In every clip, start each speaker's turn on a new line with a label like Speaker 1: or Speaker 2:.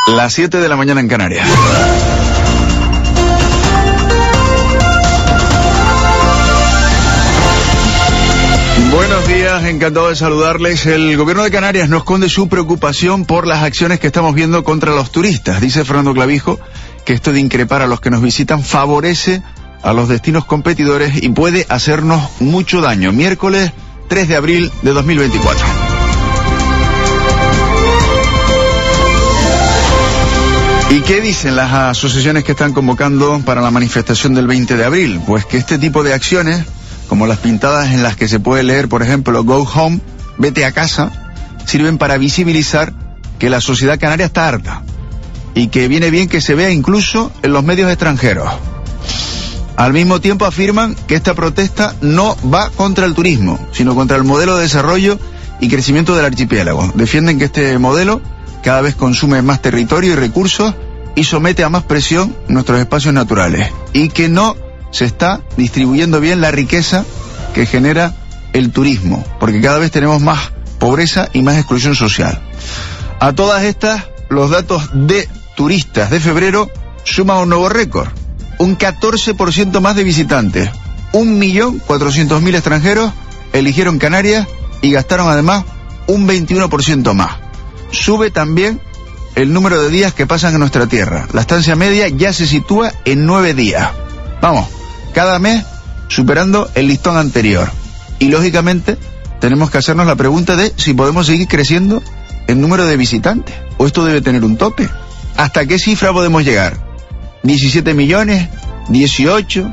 Speaker 1: Las 7 de la mañana en Canarias. Buenos días, encantado de saludarles. El gobierno de Canarias no esconde su preocupación por las acciones que estamos viendo contra los turistas. Dice Fernando Clavijo que esto de increpar a los que nos visitan favorece a los destinos competidores y puede hacernos mucho daño. Miércoles 3 de abril de 2024. ¿Y qué dicen las asociaciones que están convocando para la manifestación del 20 de abril? Pues que este tipo de acciones, como las pintadas en las que se puede leer, por ejemplo, Go Home, vete a casa, sirven para visibilizar que la sociedad canaria está harta y que viene bien que se vea incluso en los medios extranjeros. Al mismo tiempo afirman que esta protesta no va contra el turismo, sino contra el modelo de desarrollo y crecimiento del archipiélago. Defienden que este modelo cada vez consume más territorio y recursos y somete a más presión nuestros espacios naturales, y que no se está distribuyendo bien la riqueza que genera el turismo, porque cada vez tenemos más pobreza y más exclusión social. A todas estas, los datos de turistas de febrero suman un nuevo récord. Un 14% más de visitantes. 1.400.000 extranjeros eligieron Canarias y gastaron además un 21% más. Sube también el número de días que pasan en nuestra tierra. La estancia media ya se sitúa en 9 días. Vamos, cada mes superando el listón anterior. Y lógicamente tenemos que hacernos la pregunta de si podemos seguir creciendo el número de visitantes, o esto debe tener un tope. ¿Hasta qué cifra podemos llegar? 17 millones, 18,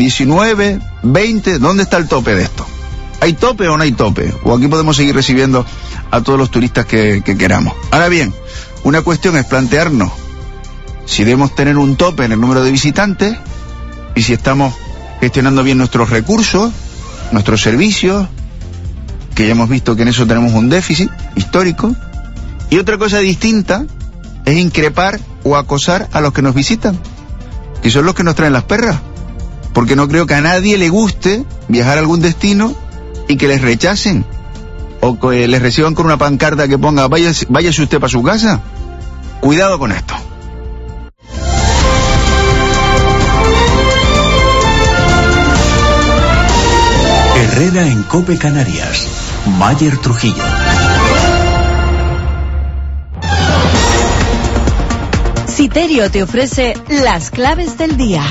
Speaker 1: 19, 20, ¿dónde está el tope de esto? ¿Hay tope o no hay tope? ¿O aquí podemos seguir recibiendo a todos los turistas que queramos? Ahora bien, una cuestión es plantearnos si debemos tener un tope en el número de visitantes y si estamos gestionando bien nuestros recursos, nuestros servicios, que ya hemos visto que en eso tenemos un déficit histórico. Y otra cosa distinta es increpar o acosar a los que nos visitan, que son los que nos traen las perras, porque no creo que a nadie le guste viajar a algún destino y que les rechacen, o que les reciban con una pancarta que ponga váyase usted para su casa. Cuidado con esto.
Speaker 2: Herrera en COPE Canarias. Mayer Trujillo.
Speaker 3: Citerio te ofrece las claves del día.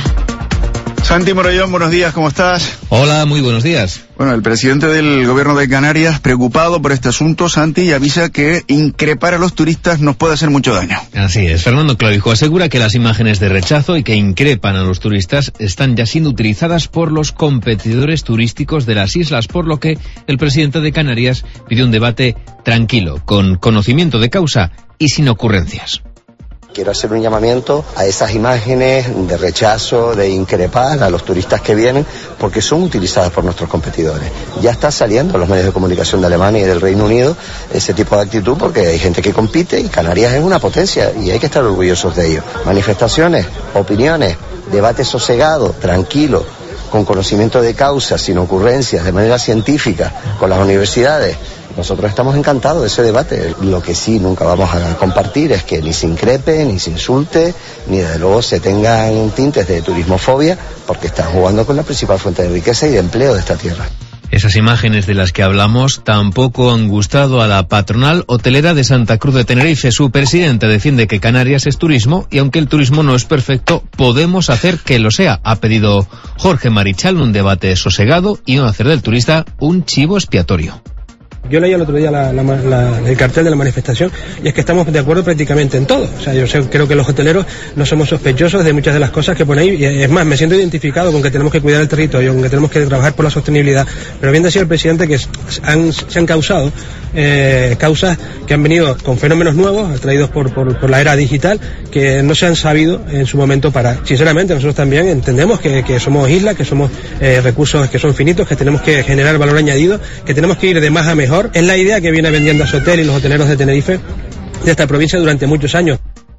Speaker 1: Santi Morollón, buenos días, ¿cómo estás?
Speaker 4: Hola, muy buenos días.
Speaker 1: Bueno, el presidente del gobierno de Canarias, preocupado por este asunto, Santi, y avisa que increpar a los turistas nos puede hacer mucho daño.
Speaker 4: Así es, Fernando Clavijo asegura que las imágenes de rechazo y que increpan a los turistas están ya siendo utilizadas por los competidores turísticos de las islas, por lo que el presidente de Canarias pidió un debate tranquilo, con conocimiento de causa y sin ocurrencias.
Speaker 5: Quiero hacer un llamamiento a esas imágenes de rechazo, de increpar a los turistas que vienen, porque son utilizadas por nuestros competidores. Ya está saliendo en los medios de comunicación de Alemania y del Reino Unido ese tipo de actitud, porque hay gente que compite y Canarias es una potencia y hay que estar orgullosos de ello. Manifestaciones, opiniones, debate sosegado, tranquilo, con conocimiento de causa, sin ocurrencias, de manera científica, con las universidades. Nosotros estamos encantados de ese debate. Lo que sí nunca vamos a compartir es que ni se increpe, ni se insulte, ni desde luego se tengan tintes de turismofobia, porque están jugando con la principal fuente de riqueza y de empleo de esta tierra.
Speaker 4: Esas imágenes de las que hablamos tampoco han gustado a la patronal hotelera de Santa Cruz de Tenerife. Su presidente defiende que Canarias es turismo y aunque el turismo no es perfecto, podemos hacer que lo sea. Ha pedido Jorge Marichal un debate sosegado y no hacer del turista un chivo expiatorio.
Speaker 6: Yo leí el otro día el cartel de la manifestación y es que estamos de acuerdo prácticamente en todo. O sea, creo que los hoteleros no somos sospechosos de muchas de las cosas que pone ahí. Y es más, me siento identificado con que tenemos que cuidar el territorio, con que tenemos que trabajar por la sostenibilidad. Pero bien decía el presidente que se han causado causas que han venido con fenómenos nuevos, atraídos por la era digital, que no se han sabido en su momento parar. Sinceramente, nosotros también entendemos que somos islas, que somos recursos que son finitos, que tenemos que generar valor añadido, que tenemos que ir de más a mejor. Es la idea que viene vendiendo Asotel y los hoteleros de Tenerife de esta provincia durante muchos años.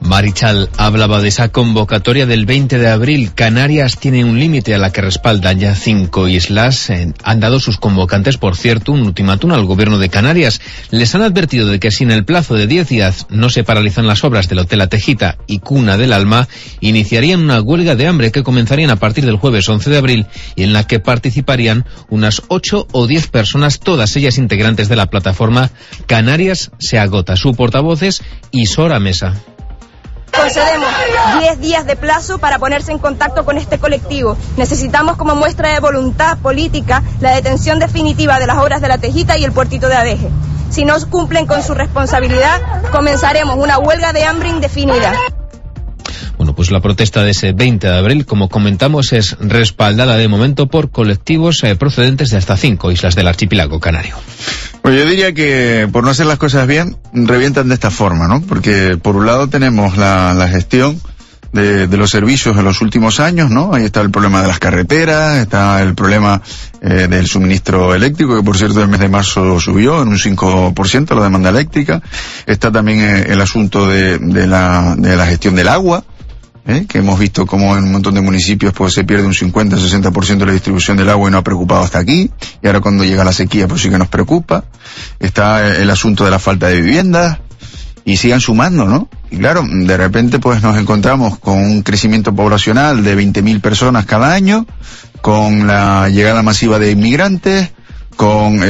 Speaker 4: Marichal hablaba de esa convocatoria del 20 de abril. Canarias tiene un límite a la que respaldan ya 5 islas. Han dado sus convocantes, por cierto, un ultimátum al gobierno de Canarias. Les han advertido de que si en el plazo de 10 días no se paralizan las obras del Hotel La Tejita y Cuna del Alma, iniciarían una huelga de hambre que comenzarían a partir del jueves 11 de abril y en la que participarían unas 8 o 10 personas, todas ellas integrantes de la plataforma Canarias se agota. Su portavoz es Isora Mesa.
Speaker 7: Concedemos 10 días de plazo para ponerse en contacto con este colectivo. Necesitamos como muestra de voluntad política la detención definitiva de las obras de La Tejita y el puertito de Adeje. Si no cumplen con su responsabilidad, comenzaremos una huelga de hambre indefinida.
Speaker 4: Bueno, pues la protesta de ese 20 de abril, como comentamos, es respaldada de momento por colectivos procedentes de hasta 5 islas del archipiélago canario.
Speaker 1: Pues yo diría que por no hacer las cosas bien, revientan de esta forma, ¿no? Porque por un lado tenemos la gestión de los servicios en los últimos años, ¿no? Ahí está el problema de las carreteras, está el problema del suministro eléctrico, que por cierto el mes de marzo subió en un 5% la demanda eléctrica. Está también el asunto de la gestión del agua, que hemos visto cómo en un montón de municipios pues se pierde un 50-60% de la distribución del agua y no ha preocupado hasta aquí, y ahora cuando llega la sequía pues sí que nos preocupa. Está el asunto de la falta de viviendas, y sigan sumando, ¿no? Y claro, de repente pues nos encontramos con un crecimiento poblacional de 20.000 personas cada año, con la llegada masiva de inmigrantes, con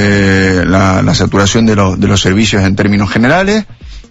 Speaker 1: la saturación de los servicios en términos generales,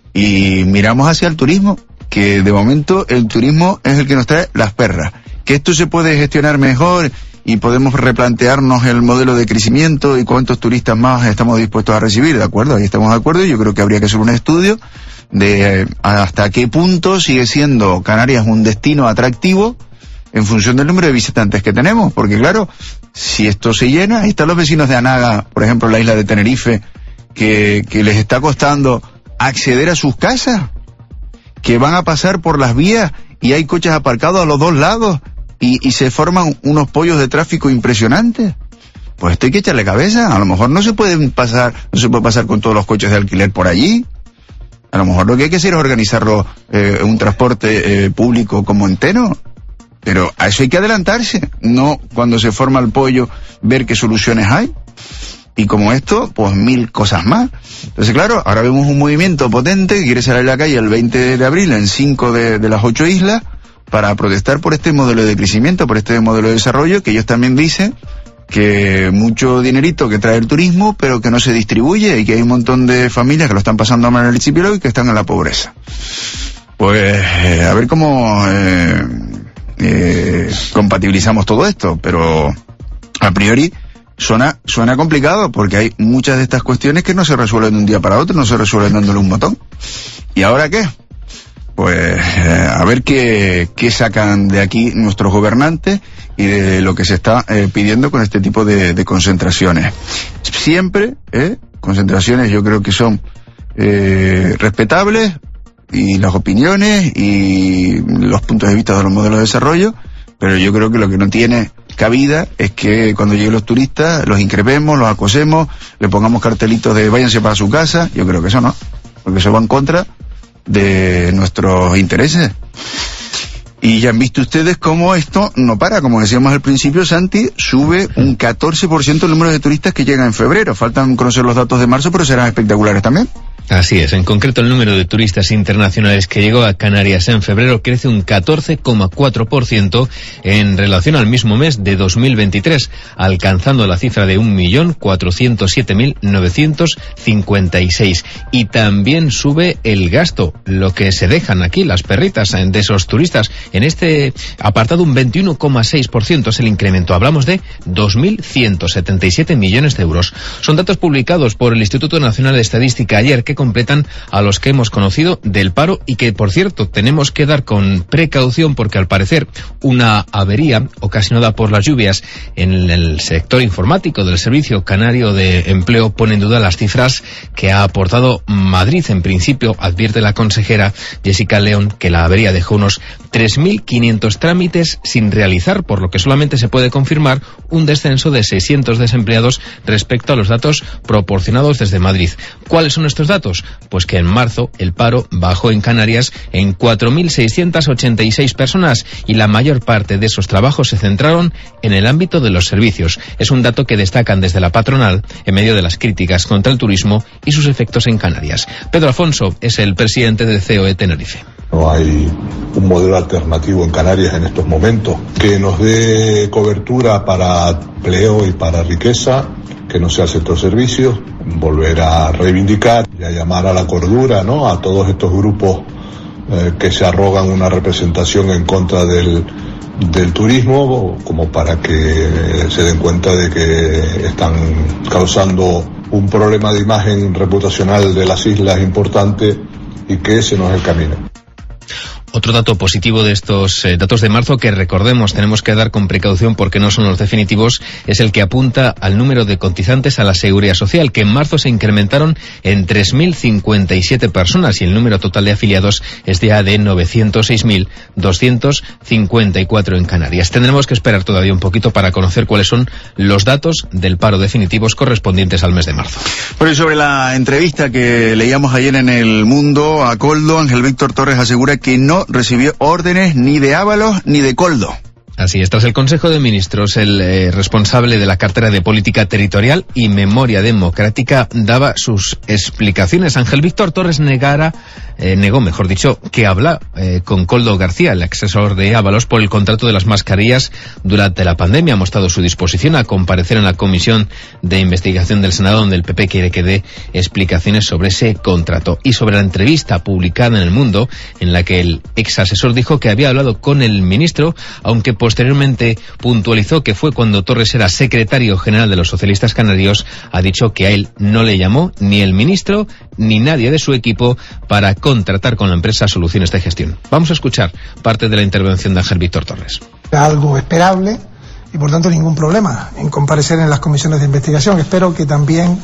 Speaker 1: y miramos hacia el turismo, que de momento el turismo es el que nos trae las perras. Que esto se puede gestionar mejor y podemos replantearnos el modelo de crecimiento y cuántos turistas más estamos dispuestos a recibir, ¿de acuerdo? Ahí estamos de acuerdo, y yo creo que habría que hacer un estudio de hasta qué punto sigue siendo Canarias un destino atractivo en función del número de visitantes que tenemos, porque claro, si esto se llena, ahí están los vecinos de Anaga, por ejemplo, la isla de Tenerife, que les está costando acceder a sus casas, que van a pasar por las vías y hay coches aparcados a los dos lados y se forman unos pollos de tráfico impresionantes. Pues esto hay que echarle cabeza. A lo mejor no se puede pasar con todos los coches de alquiler por allí. A lo mejor lo que hay que hacer es organizarlo un transporte público como entero. Pero a eso hay que adelantarse, no cuando se forma el pollo ver qué soluciones hay. Y como esto, pues 1000 cosas más. Entonces, claro, ahora vemos un movimiento potente que quiere salir a la calle el 20 de abril en 5 de las 8 islas para protestar por este modelo de crecimiento, por este modelo de desarrollo, que ellos también dicen que mucho dinerito que trae el turismo, pero que no se distribuye, y que hay un montón de familias que lo están pasando mal en el archipiélago y que están en la pobreza. Pues a ver cómo compatibilizamos todo esto, pero a priori suena complicado, porque hay muchas de estas cuestiones que no se resuelven de un día para otro, no se resuelven dándole un botón. ¿Y ahora qué? Pues a ver qué sacan de aquí nuestros gobernantes y de lo que se está pidiendo con este tipo de concentraciones. Siempre, concentraciones yo creo que son respetables, y las opiniones y los puntos de vista de los modelos de desarrollo, pero yo creo que lo que no tiene cabida es que cuando lleguen los turistas los increpemos, los acosemos, le pongamos cartelitos de váyanse para su casa. Yo creo que eso no, porque eso va en contra de nuestros intereses. Y ya han visto ustedes cómo esto no para. Como decíamos al principio, Santi, sube un 14% el número de turistas que llegan en febrero. Faltan conocer los datos de marzo, pero serán espectaculares también.
Speaker 4: Así es, en concreto el número de turistas internacionales que llegó a Canarias en febrero crece un 14,4% en relación al mismo mes de 2023, alcanzando la cifra de 1.407.956. Y también sube el gasto, lo que se dejan aquí las perritas de esos turistas. En este apartado un 21,6% es el incremento. Hablamos de 2.177 millones de euros. Son datos publicados por el Instituto Nacional de Estadística ayer, que completan a los que hemos conocido del paro, y que, por cierto, tenemos que dar con precaución, porque al parecer una avería ocasionada por las lluvias en el sector informático del Servicio Canario de Empleo pone en duda las cifras que ha aportado Madrid. En principio, advierte la consejera Jessica León que la avería dejó unos 3.500 trámites sin realizar, por lo que solamente se puede confirmar un descenso de 600 desempleados respecto a los datos proporcionados desde Madrid. ¿Cuáles son estos datos? datos? Pues que en marzo el paro bajó en Canarias en 4.686 personas y la mayor parte de esos trabajos se centraron en el ámbito de los servicios. Es un dato que destacan desde la patronal en medio de las críticas contra el turismo y sus efectos en Canarias. Pedro Afonso es el presidente del COE Tenerife.
Speaker 8: No hay un modelo alternativo en Canarias en estos momentos que nos dé cobertura para empleo y para riqueza, que no sea el sector servicios. Volver a reivindicar y a llamar a la cordura, ¿no?, a todos estos grupos que se arrogan una representación en contra del turismo, como para que se den cuenta de que están causando un problema de imagen reputacional de las islas importante y que ese no es el camino.
Speaker 4: Otro dato positivo de estos datos de marzo, que recordemos tenemos que dar con precaución porque no son los definitivos, es el que apunta al número de cotizantes a la Seguridad Social, que en marzo se incrementaron en 3.057 personas y el número total de afiliados es ya de 906.254 en Canarias. Tendremos que esperar todavía un poquito para conocer cuáles son los datos del paro definitivos correspondientes al mes de marzo.
Speaker 1: Bueno, y sobre la entrevista que leíamos ayer en El Mundo a Koldo, Ángel Víctor Torres asegura que no recibió órdenes ni de Ábalos ni de Koldo.
Speaker 4: Así es, tras el Consejo de Ministros, el responsable de la cartera de Política Territorial y Memoria Democrática daba sus explicaciones. Ángel Víctor Torres negó, que habla con Koldo García, el asesor de Ábalos, por el contrato de las mascarillas durante la pandemia. Ha mostrado su disposición a comparecer en la Comisión de Investigación del Senado, donde el PP quiere que dé explicaciones sobre ese contrato. Y sobre la entrevista publicada en El Mundo, en la que el ex asesor dijo que había hablado con el ministro, aunque posteriormente puntualizó que fue cuando Torres era secretario general de los socialistas canarios, ha dicho que a él no le llamó ni el ministro ni nadie de su equipo para contratar con la empresa Soluciones de Gestión. Vamos a escuchar parte de la intervención de Ángel Víctor Torres.
Speaker 9: Algo esperable y por tanto ningún problema en comparecer en las comisiones de investigación. Espero que también,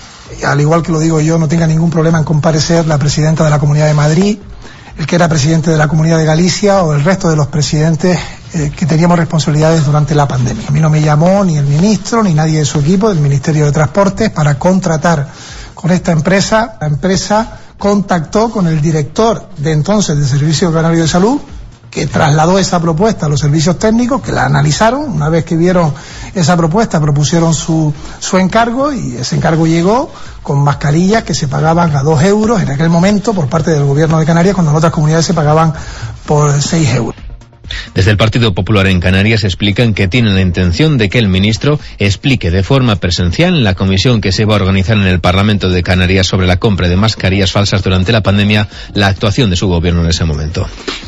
Speaker 9: al igual que lo digo yo, no tenga ningún problema en comparecer la presidenta de la Comunidad de Madrid, el que era presidente de la Comunidad de Galicia o el resto de los presidentes que teníamos responsabilidades durante la pandemia. A mí no me llamó ni el ministro ni nadie de su equipo del Ministerio de Transportes para contratar con esta empresa. La empresa contactó con el director de entonces del Servicio Canario de Salud, que trasladó esa propuesta a los servicios técnicos, que la analizaron. Una vez que vieron esa propuesta, propusieron su encargo, y ese encargo llegó con mascarillas que se pagaban a 2 euros en aquel momento por parte del gobierno de Canarias, cuando en otras comunidades se pagaban por 6 euros.
Speaker 4: Desde el Partido Popular en Canarias explican que tienen la intención de que el ministro explique de forma presencial en la comisión que se va a organizar en el Parlamento de Canarias sobre la compra de mascarillas falsas durante la pandemia la actuación de su gobierno en ese momento.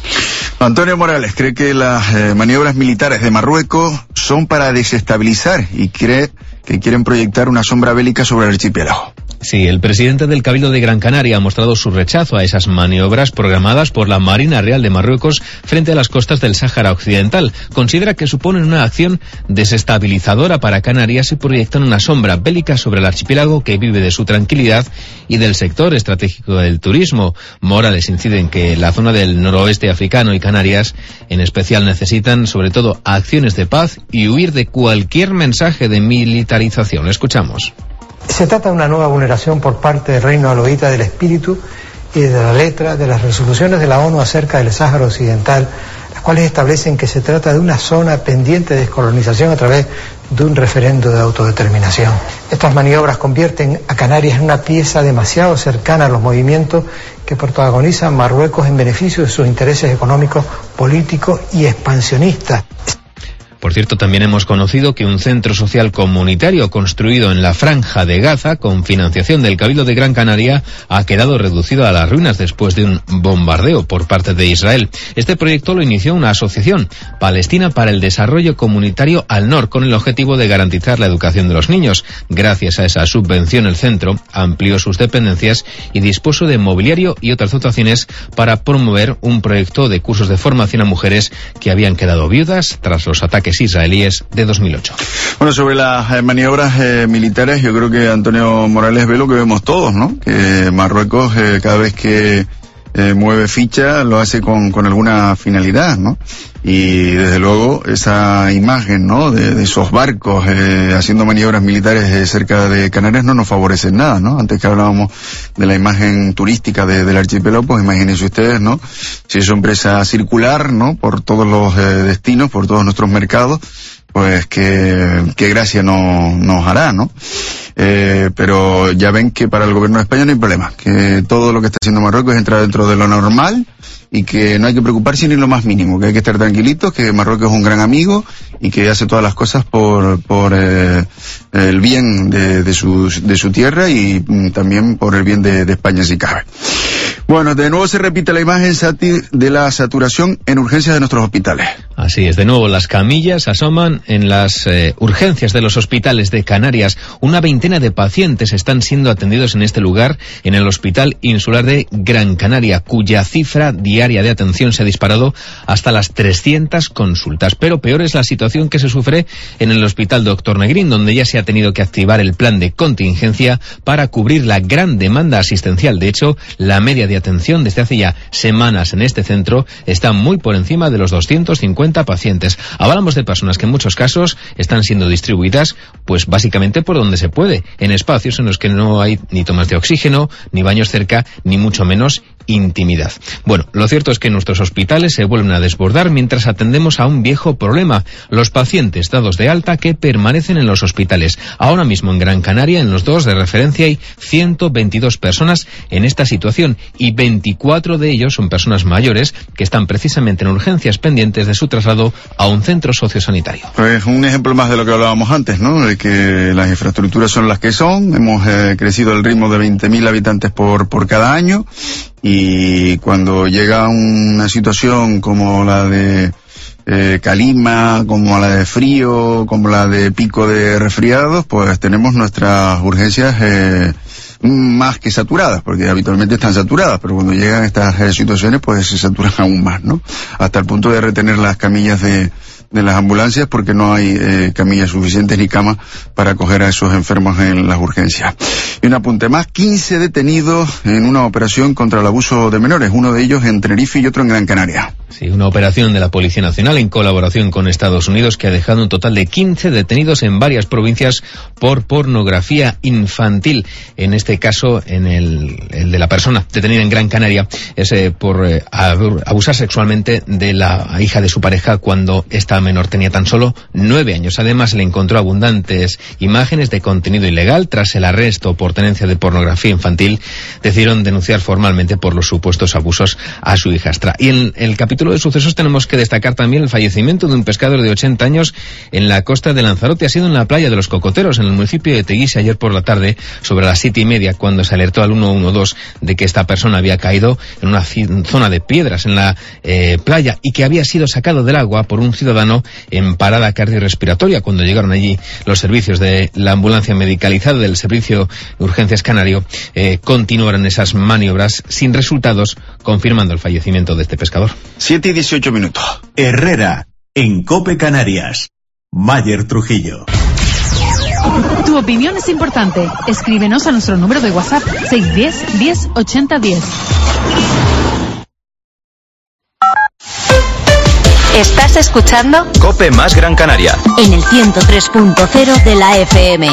Speaker 1: Antonio Morales cree que las maniobras militares de Marruecos son para desestabilizar y cree que quieren proyectar una sombra bélica sobre el archipiélago.
Speaker 4: Sí, el presidente del Cabildo de Gran Canaria ha mostrado su rechazo a esas maniobras programadas por la Marina Real de Marruecos frente a las costas del Sáhara Occidental. Considera que suponen una acción desestabilizadora para Canarias y proyectan una sombra bélica sobre el archipiélago que vive de su tranquilidad y del sector estratégico del turismo. Morales incide en que la zona del noroeste africano y Canarias en especial necesitan sobre todo acciones de paz y huir de cualquier mensaje de militarización. Escuchamos.
Speaker 10: Se trata de una nueva vulneración por parte del Reino Alauita del espíritu y de la letra de las resoluciones de la ONU acerca del Sáhara Occidental, las cuales establecen que se trata de una zona pendiente de descolonización a través de un referendo de autodeterminación. Estas maniobras convierten a Canarias en una pieza demasiado cercana a los movimientos que protagonizan Marruecos en beneficio de sus intereses económicos, políticos y expansionistas.
Speaker 4: Por cierto, también hemos conocido que un centro social comunitario construido en la Franja de Gaza, con financiación del Cabildo de Gran Canaria, ha quedado reducido a las ruinas después de un bombardeo por parte de Israel. Este proyecto lo inició una asociación, Palestina para el Desarrollo Comunitario Al-Nor, con el objetivo de garantizar la educación de los niños. Gracias a esa subvención, el centro amplió sus dependencias y dispuso de mobiliario y otras dotaciones para promover un proyecto de cursos de formación a mujeres que habían quedado viudas tras los ataques israelíes de 2008.
Speaker 1: Bueno, sobre las maniobras militares, yo creo que Antonio Morales ve lo que vemos todos, ¿no? Que Marruecos cada vez que mueve ficha lo hace con alguna finalidad, ¿no? Y desde luego esa imagen, ¿no?, de esos barcos haciendo maniobras militares cerca de Canarias no nos favorece en nada, ¿no? Antes que hablábamos de la imagen turística del archipiélago, pues imagínense ustedes, ¿no?, si eso empieza a circular, ¿no?, por todos los destinos, por todos nuestros mercados, pues qué gracia nos hará, ¿no? Pero ya ven que para el gobierno de España no hay problema, que todo lo que está haciendo Marruecos entra dentro de lo normal y que no hay que preocuparse ni lo más mínimo, que hay que estar tranquilitos, que Marruecos es un gran amigo y que hace todas las cosas por el bien de su tierra y también por el bien de España, si cabe. Bueno, de nuevo se repite la imagen, Sati, de la saturación en urgencias de nuestros hospitales.
Speaker 4: Así es, de nuevo las camillas asoman en las urgencias de los hospitales de Canarias. Una veintena de pacientes están siendo atendidos en este lugar, en el Hospital Insular de Gran Canaria, cuya cifra diaria de atención se ha disparado hasta las 300 consultas. Pero peor es la situación que se sufre en el Hospital Dr. Negrín, donde ya se ha tenido que activar el plan de contingencia para cubrir la gran demanda asistencial. De hecho, la media de atención desde hace ya semanas en este centro está muy por encima de los 250 pacientes. Hablamos de personas que en muchos casos están siendo distribuidas, pues básicamente por donde se puede, en espacios en los que no hay ni tomas de oxígeno, ni baños cerca, ni mucho menos intimidad. Bueno, lo cierto es que nuestros hospitales se vuelven a desbordar mientras atendemos a un viejo problema: los pacientes dados de alta que permanecen en los hospitales. Ahora mismo en Gran Canaria, en los dos de referencia, hay 122 personas en esta situación y 24 de ellos son personas mayores que están precisamente en urgencias pendientes de su traslado a un centro sociosanitario.
Speaker 1: Pues un ejemplo más de lo que hablábamos antes, ¿no?, de que las infraestructuras son las que son. Hemos crecido al ritmo de 20.000 habitantes por cada año, y cuando llega una situación como la de calima, como la de frío, como la de pico de resfriados, pues tenemos nuestras urgencias más que saturadas, porque habitualmente están saturadas, pero cuando llegan estas situaciones pues se saturan aún más, ¿no? Hasta el punto de retener las camillas de las ambulancias, porque no hay camillas suficientes ni camas para acoger a esos enfermos en las urgencias. Y un apunte más: 15 detenidos en una operación contra el abuso de menores, uno de ellos en Tenerife y otro en Gran Canaria.
Speaker 4: Sí, una operación de la Policía Nacional en colaboración con Estados Unidos que ha dejado un total de 15 detenidos en varias provincias por pornografía infantil. En este caso, en el de la persona detenida en Gran Canaria, es por abusar sexualmente de la hija de su pareja cuando esta menor tenía tan solo 9 años. Además, le encontró abundantes imágenes de contenido ilegal. Tras el arresto por tenencia de pornografía infantil, decidieron denunciar formalmente por los supuestos abusos a su hijastra. Y en el capítulo de sucesos tenemos que destacar también el fallecimiento de un pescador de 80 años en la costa de Lanzarote. Ha sido en la playa de Los Cocoteros, en el municipio de Teguise, ayer por la tarde, sobre las 7:30, cuando se alertó al 112 de que esta persona había caído en una zona de piedras en la playa y que había sido sacado del agua por un ciudadano en parada cardiorrespiratoria. Cuando llegaron allí los servicios de la ambulancia medicalizada del Servicio de Urgencias Canario, continuaron esas maniobras sin resultados, confirmando el fallecimiento de este pescador.
Speaker 1: 7:18.
Speaker 2: Herrera, en COPE Canarias. Mayer Trujillo.
Speaker 3: Tu opinión es importante. Escríbenos a nuestro número de WhatsApp 610 10 80 10.
Speaker 11: Estás escuchando
Speaker 12: COPE más Gran Canaria
Speaker 11: en el 103.0 de la FM.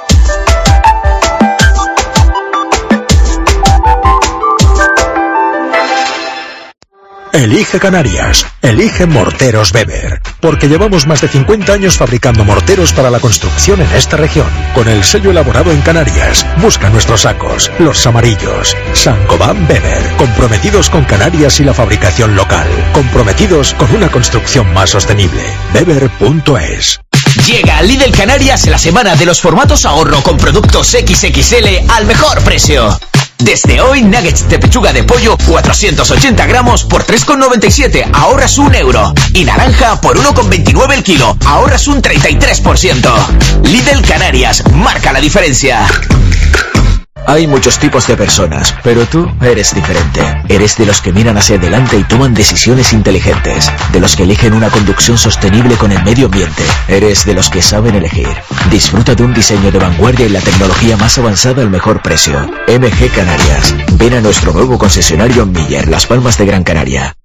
Speaker 13: Elige Canarias, elige Morteros Weber, porque llevamos más de 50 años fabricando morteros para la construcción en esta región, con el sello elaborado en Canarias. Busca nuestros sacos, los amarillos. Saint-Gobain Weber, comprometidos con Canarias y la fabricación local, comprometidos con una construcción más sostenible. Weber.es.
Speaker 14: Llega Lidl Canarias la semana de los formatos ahorro con productos XXL al mejor precio. Desde hoy, nuggets de pechuga de pollo 480 gramos por 3,97, ahorras €1. Y naranja por 1,29 el kilo, ahorras un 33%. Lidl Canarias, marca la diferencia.
Speaker 12: Hay muchos tipos de personas, pero tú eres diferente. Eres de los que miran hacia adelante y toman decisiones inteligentes. De los que eligen una conducción sostenible con el medio ambiente. Eres de los que saben elegir. Disfruta de un diseño de vanguardia y la tecnología más avanzada al mejor precio. MG Canarias. Ven a nuestro nuevo concesionario en Miller, Las Palmas de Gran Canaria.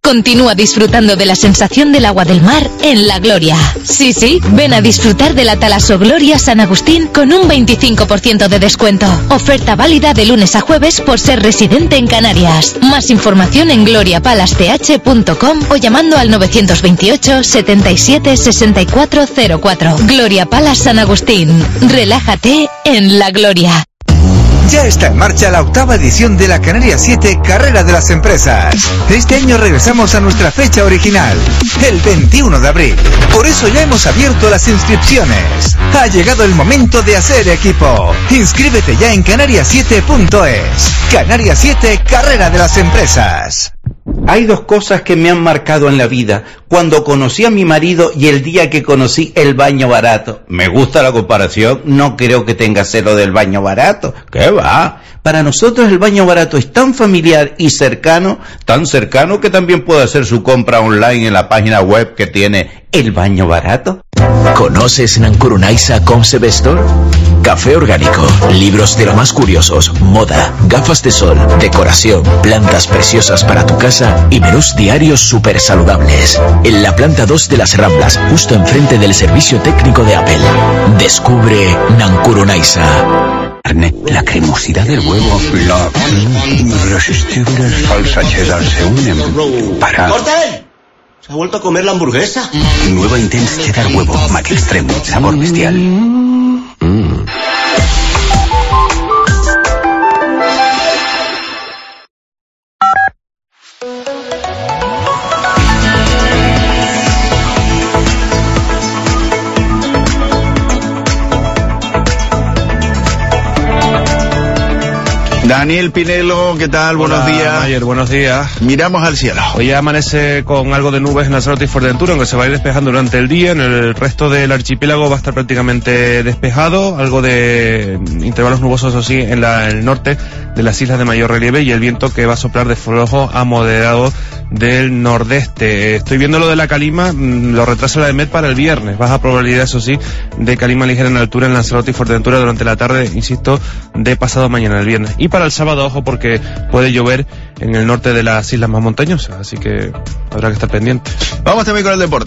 Speaker 11: Continúa disfrutando de la sensación del agua del mar en La Gloria. Sí, ven a disfrutar de la Talaso Gloria San Agustín con un 25% de descuento. Oferta válida de lunes a jueves por ser residente en Canarias. Más información en gloriapalace.com o llamando al 928 77 6404. Gloria Palace San Agustín. Relájate en La Gloria.
Speaker 15: Ya está en marcha la 8ª edición de la Canarias 7 Carrera de las Empresas. Este año regresamos a nuestra fecha original, el 21 de abril. Por eso ya hemos abierto las inscripciones. Ha llegado el momento de hacer equipo. Inscríbete ya en canarias7.es. Canarias 7 Carrera de las Empresas.
Speaker 16: Hay dos cosas que me han marcado en la vida. Cuando conocí a mi marido y el día que conocí el baño barato. Me gusta la comparación, no creo que tenga cero del baño barato. ¿Qué va? Para nosotros el baño barato es tan familiar y cercano, tan cercano que también puede hacer su compra online en la página web que tiene el baño barato.
Speaker 12: ¿Conoces Nankurunaisa Concept Store? Café orgánico, libros de lo más curiosos, moda, gafas de sol, decoración, plantas preciosas para tu casa y menús diarios súper saludables. En la planta 2 de las Ramblas, justo enfrente del servicio técnico de Apple. Descubre Nankurunaisa.
Speaker 17: La cremosidad del huevo, la irresistible salsa cheddar se unen para...
Speaker 18: ¡Corten! ¿Se ha vuelto a comer la hamburguesa?
Speaker 17: Nueva Intense Cheddar Huevo, Mac Extremo, sabor bestial.
Speaker 1: Daniel Pinelo, ¿qué tal? Buenos días.
Speaker 19: Mayer, buenos días.
Speaker 1: Miramos al cielo.
Speaker 19: Hoy amanece con algo de nubes en Lanzarote y Fuerteventura, aunque se va a ir despejando durante el día. En el resto del archipiélago va a estar prácticamente despejado, algo de intervalos nubosos, así, en el norte de las islas de mayor relieve, y el viento que va a soplar de flojo a moderado del nordeste. Estoy viendo lo de la calima, lo retrasa la EMET para el viernes. Baja probabilidad, eso sí, de calima ligera en altura en Lanzarote y Fuerteventura durante la tarde, insisto, de pasado mañana, el viernes. Y para el sábado, ojo, porque puede llover en el norte de las islas más montañosas, así que habrá que estar pendiente.
Speaker 1: Vamos también con el deporte.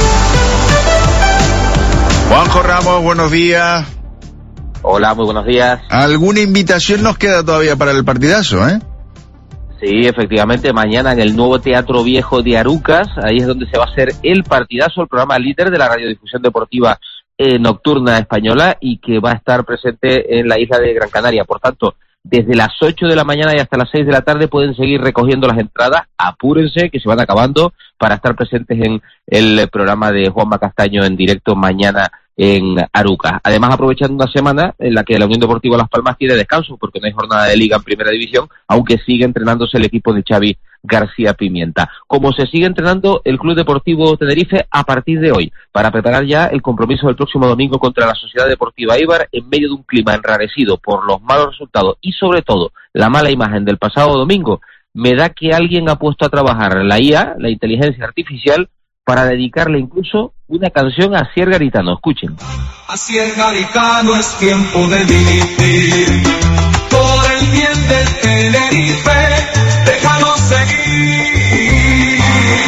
Speaker 1: Juanjo Ramos, buenos días.
Speaker 20: Hola, muy buenos días.
Speaker 1: ¿Alguna invitación nos queda todavía para el partidazo,
Speaker 20: Sí, efectivamente, mañana en el nuevo Teatro Viejo de Arucas, ahí es donde se va a hacer el partidazo, el programa líder de la radiodifusión deportiva nocturna española, y que va a estar presente en la isla de Gran Canaria. Por tanto, desde las 8 de la mañana y hasta las 6 de la tarde pueden seguir recogiendo las entradas. Apúrense, que se van acabando, para estar presentes en el programa de Juanma Castaño en directo mañana en Arucas. Además, aprovechando una semana en la que la Unión Deportiva Las Palmas tiene descanso, porque no hay jornada de liga en primera división, aunque sigue entrenándose el equipo de Xavi García Pimienta. Como se sigue entrenando el Club Deportivo Tenerife a partir de hoy, para preparar ya el compromiso del próximo domingo contra la Sociedad Deportiva Eibar, en medio de un clima enrarecido por los malos resultados y sobre todo la mala imagen del pasado domingo. Me da que alguien ha puesto a trabajar la IA, la inteligencia artificial, para dedicarle incluso una canción a Asier Garitano. Escuchen.
Speaker 21: Asier Garitano, es tiempo de vivir por el bien del Tenerife, déjanos seguir.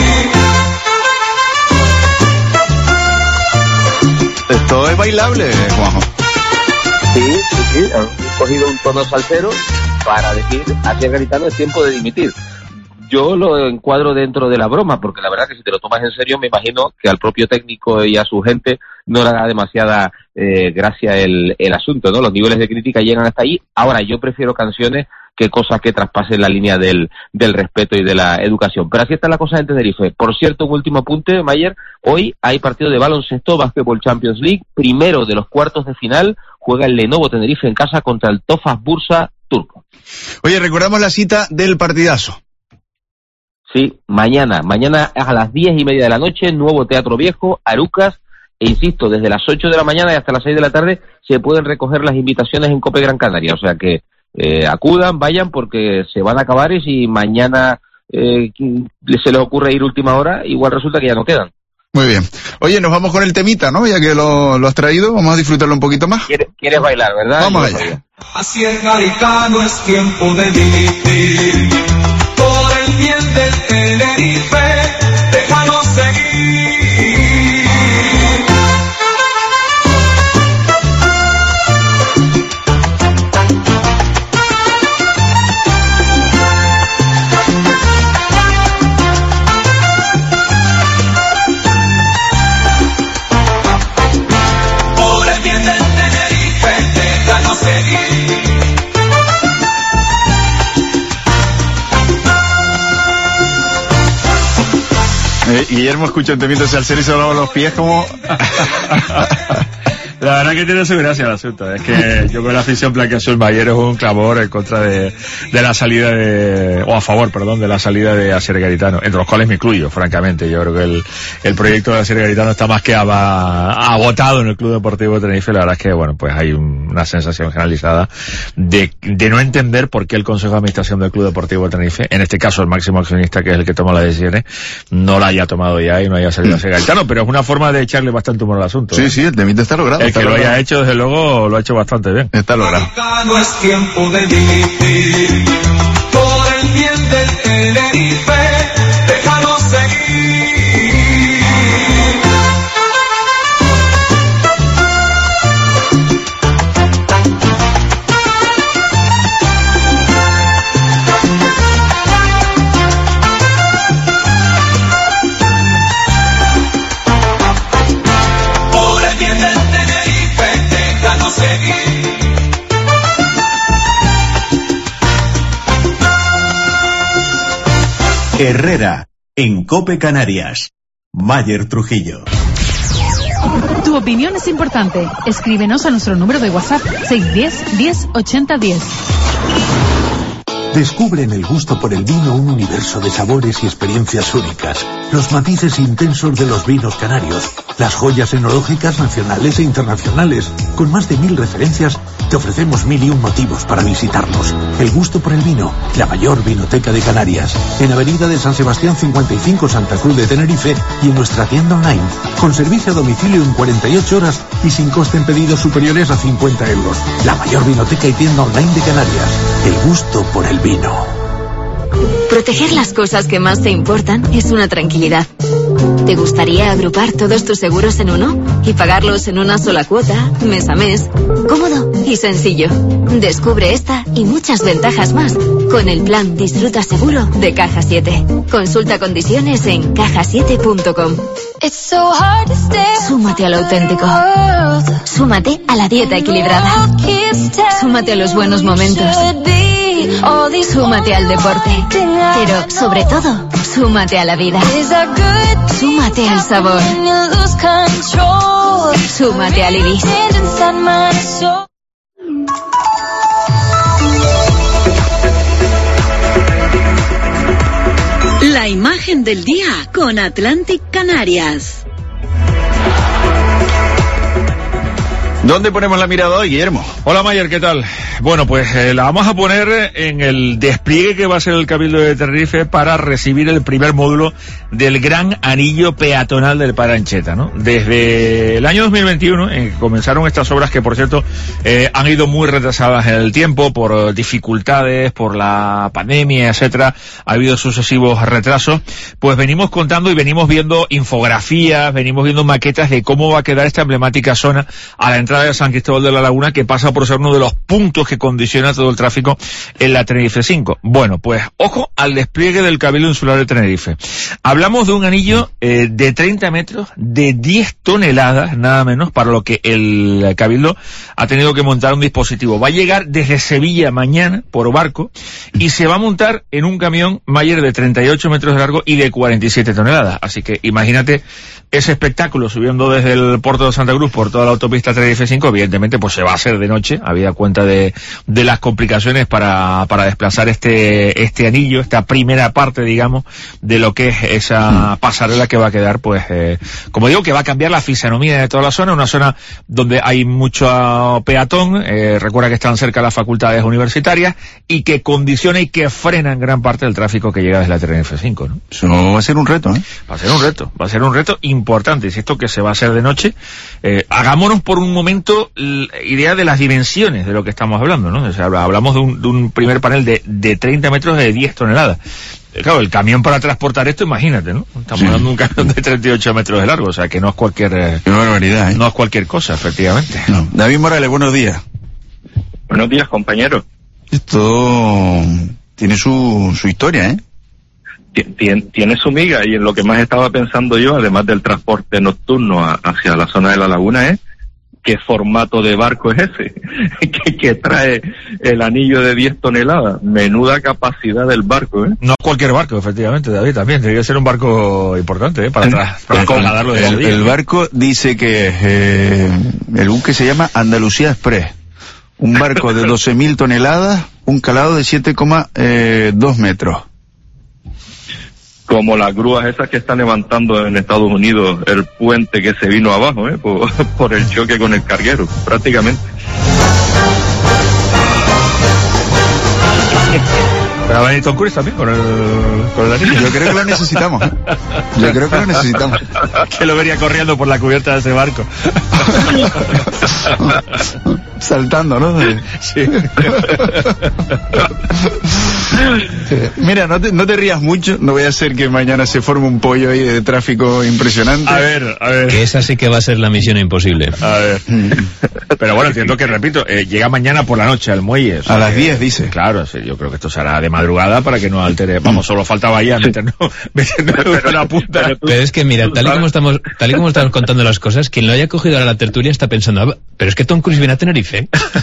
Speaker 1: Esto es bailable, Juanjo.
Speaker 20: Sí, han cogido un tono salsero para decir Asier Garitano, es tiempo de dimitir. Yo lo encuadro dentro de la broma, porque la verdad que si te lo tomas en serio, me imagino que al propio técnico y a su gente no le da demasiada gracia el asunto, ¿no? Los niveles de crítica llegan hasta ahí. Ahora, yo prefiero canciones que cosas que traspasen la línea del respeto y de la educación. Pero así está la cosa en Tenerife. Por cierto, un último apunte, Mayer. Hoy hay partido de baloncesto, Basketball Champions League. Primero de los cuartos de final, juega el Lenovo Tenerife en casa contra el Tofas Bursa turco.
Speaker 1: Oye, recordamos la cita del partidazo.
Speaker 20: Sí, mañana a las 10:30 de la noche, nuevo Teatro Viejo, Arucas, e insisto, desde las 8 de la mañana y hasta las 6 de la tarde se pueden recoger las invitaciones en Cope Gran Canaria, o sea que acudan, vayan, porque se van a acabar, y si mañana se les ocurre ir última hora, igual resulta que ya no quedan.
Speaker 1: Muy bien. Oye, nos vamos con el temita, ¿no? Ya que lo has traído, vamos a disfrutarlo un poquito más.
Speaker 20: ¿Quieres bailar, verdad?
Speaker 1: Vamos allá.
Speaker 21: Así es, Garitano, es tiempo de vivir por el bien del Tenerife,
Speaker 1: Guillermo escucha un temito al ser y se lava los pies como...
Speaker 5: La verdad que tiene su gracia el asunto. Es que yo con la afición blanquiazul Mayer es un clamor en contra de la salida o a favor, perdón, de la salida de Asier Garitano, entre los cuales me incluyo, francamente. Yo creo que el proyecto de Asier Garitano está más que agotado en el Club Deportivo Tenerife. La verdad es que, bueno, pues hay una sensación generalizada de no entender por qué el Consejo de Administración del Club Deportivo Tenerife, en este caso el máximo accionista, que es el que toma las decisiones, no la haya tomado ya y no haya salido Asier Garitano, pero es una forma de echarle bastante humor al asunto.
Speaker 1: Sí, sí, el temita está logrado.
Speaker 5: El que lo haya hecho, desde luego, lo ha hecho bastante bien.
Speaker 1: Está logrado.
Speaker 21: No es tiempo de vivir por el bien del Tenerife, déjalo seguir. Por el bien del Tenerife, déjalo seguir.
Speaker 2: Herrera, en COPE Canarias. Mayer Trujillo.
Speaker 3: Tu opinión es importante. Escríbenos a nuestro número de WhatsApp 610 10 80 10.
Speaker 13: Descubre en el gusto por el vino un universo de sabores y experiencias únicas, los matices intensos de los vinos canarios, las joyas enológicas nacionales e internacionales. Con más de 1000 referencias, te ofrecemos 1001 motivos para visitarnos. El gusto por el vino, la mayor vinoteca de Canarias, en Avenida de San Sebastián 55, Santa Cruz de Tenerife, y en nuestra tienda online, con servicio a domicilio en 48 horas y sin coste en pedidos superiores a 50 euros. La mayor vinoteca y tienda online de Canarias. El gusto por el vino.
Speaker 22: Proteger las cosas que más te importan es una tranquilidad. ¿Te gustaría agrupar todos tus seguros en uno y pagarlos en una sola cuota, mes a mes? Cómodo y sencillo. Descubre esta y muchas ventajas más con el plan Disfruta Seguro de Caja 7. Consulta condiciones en cajasiete.com. Súmate a lo auténtico. Súmate a la dieta equilibrada. Súmate a los buenos momentos. Súmate al deporte. Pero, sobre todo, súmate a la vida. Súmate al sabor. Súmate al Ibis.
Speaker 23: La imagen del día con Atlantic Canarias.
Speaker 1: ¿Dónde ponemos la mirada hoy, Guillermo?
Speaker 5: Hola, Mayer, ¿qué tal? Bueno, pues la vamos a poner en el despliegue que va a ser el Cabildo de Tenerife para recibir el primer módulo del gran anillo peatonal del Parancheta, ¿no? Desde el año 2021, en que comenzaron estas obras que, por cierto, han ido muy retrasadas en el tiempo por dificultades, por la pandemia, etcétera, ha habido sucesivos retrasos, pues venimos contando y venimos viendo infografías, venimos viendo maquetas de cómo va a quedar esta emblemática zona a la entrada de San Cristóbal de la Laguna, que pasa por ser uno de los puntos que condiciona todo el tráfico en la Tenerife 5. Bueno, pues ojo al despliegue del Cabildo Insular de Tenerife. Hablamos de un anillo de 30 metros, de 10 toneladas, nada menos, para lo que el Cabildo ha tenido que montar un dispositivo. Va a llegar desde Sevilla mañana por barco y se va a montar en un camión Mayer de 38 metros de largo y de 47 toneladas. Así que imagínate ese espectáculo subiendo desde el puerto de Santa Cruz por toda la autopista Tenerife 5, evidentemente pues se va a hacer de noche, habida cuenta de las complicaciones para desplazar este anillo, esta primera parte, digamos, de lo que es esa pasarela que va a quedar, pues, como digo, que va a cambiar la fisonomía de toda la zona, una zona donde hay mucho peatón, recuerda que están cerca las facultades universitarias, y que condiciona y que frena en gran parte del tráfico que llega desde la Tenerife 5, ¿no?
Speaker 1: Eso va a ser un reto, ¿eh?
Speaker 5: Va a ser un reto importante, si esto que se va a hacer de noche, hagámonos por un momento idea de las dimensiones de lo que estamos hablando, ¿no? O sea, hablamos de un primer panel de 30 metros de 10 toneladas. Claro, el camión para transportar esto, imagínate, ¿no? Estamos hablando de un camión de 38 metros de largo, o sea que no es cualquier...
Speaker 1: Qué barbaridad, ¿eh?
Speaker 5: No es cualquier cosa, efectivamente.
Speaker 1: No. David Morales, buenos días.
Speaker 24: Buenos días, compañero.
Speaker 1: Esto tiene su historia, ¿eh?
Speaker 24: Tiene su miga, y en lo que más estaba pensando yo, además del transporte nocturno hacia la zona de la laguna, es ¿qué formato de barco es ese? que trae el anillo de 10 toneladas. Menuda capacidad del barco, ¿eh?
Speaker 5: No cualquier barco, efectivamente, David, también. Tiene que ser un barco importante, para trasladarlo de día.
Speaker 1: El barco dice que el buque se llama Andalucía Express. Un barco de 12.000 toneladas, un calado de 7,2 metros.
Speaker 24: Como las grúas esas que están levantando en Estados Unidos el puente que se vino abajo, por el choque con el carguero, prácticamente.
Speaker 5: Pero va a venir Tom Cruise también con el anillo.
Speaker 1: Yo creo que lo necesitamos.
Speaker 5: Que lo vería corriendo por la cubierta de ese barco.
Speaker 1: Saltando, ¿no?
Speaker 5: Sí.
Speaker 1: Mira, no te rías mucho, no voy a hacer que mañana se forme un pollo ahí de tráfico impresionante.
Speaker 5: A ver.
Speaker 4: Que esa sí que va a ser la misión imposible.
Speaker 5: A ver. Pero bueno, entiendo que, repito, llega mañana por la noche al muelle.
Speaker 1: A las 10, dice.
Speaker 5: Claro, sí, yo creo que esto se hará de madrugada para que no altere. Vamos, solo faltaba ya meternos la punta.
Speaker 4: Pero es que mira, tal y como estamos contando las cosas, quien lo haya cogido ahora la tertulia está pensando, pero es que Tom Cruise viene a Tenerife.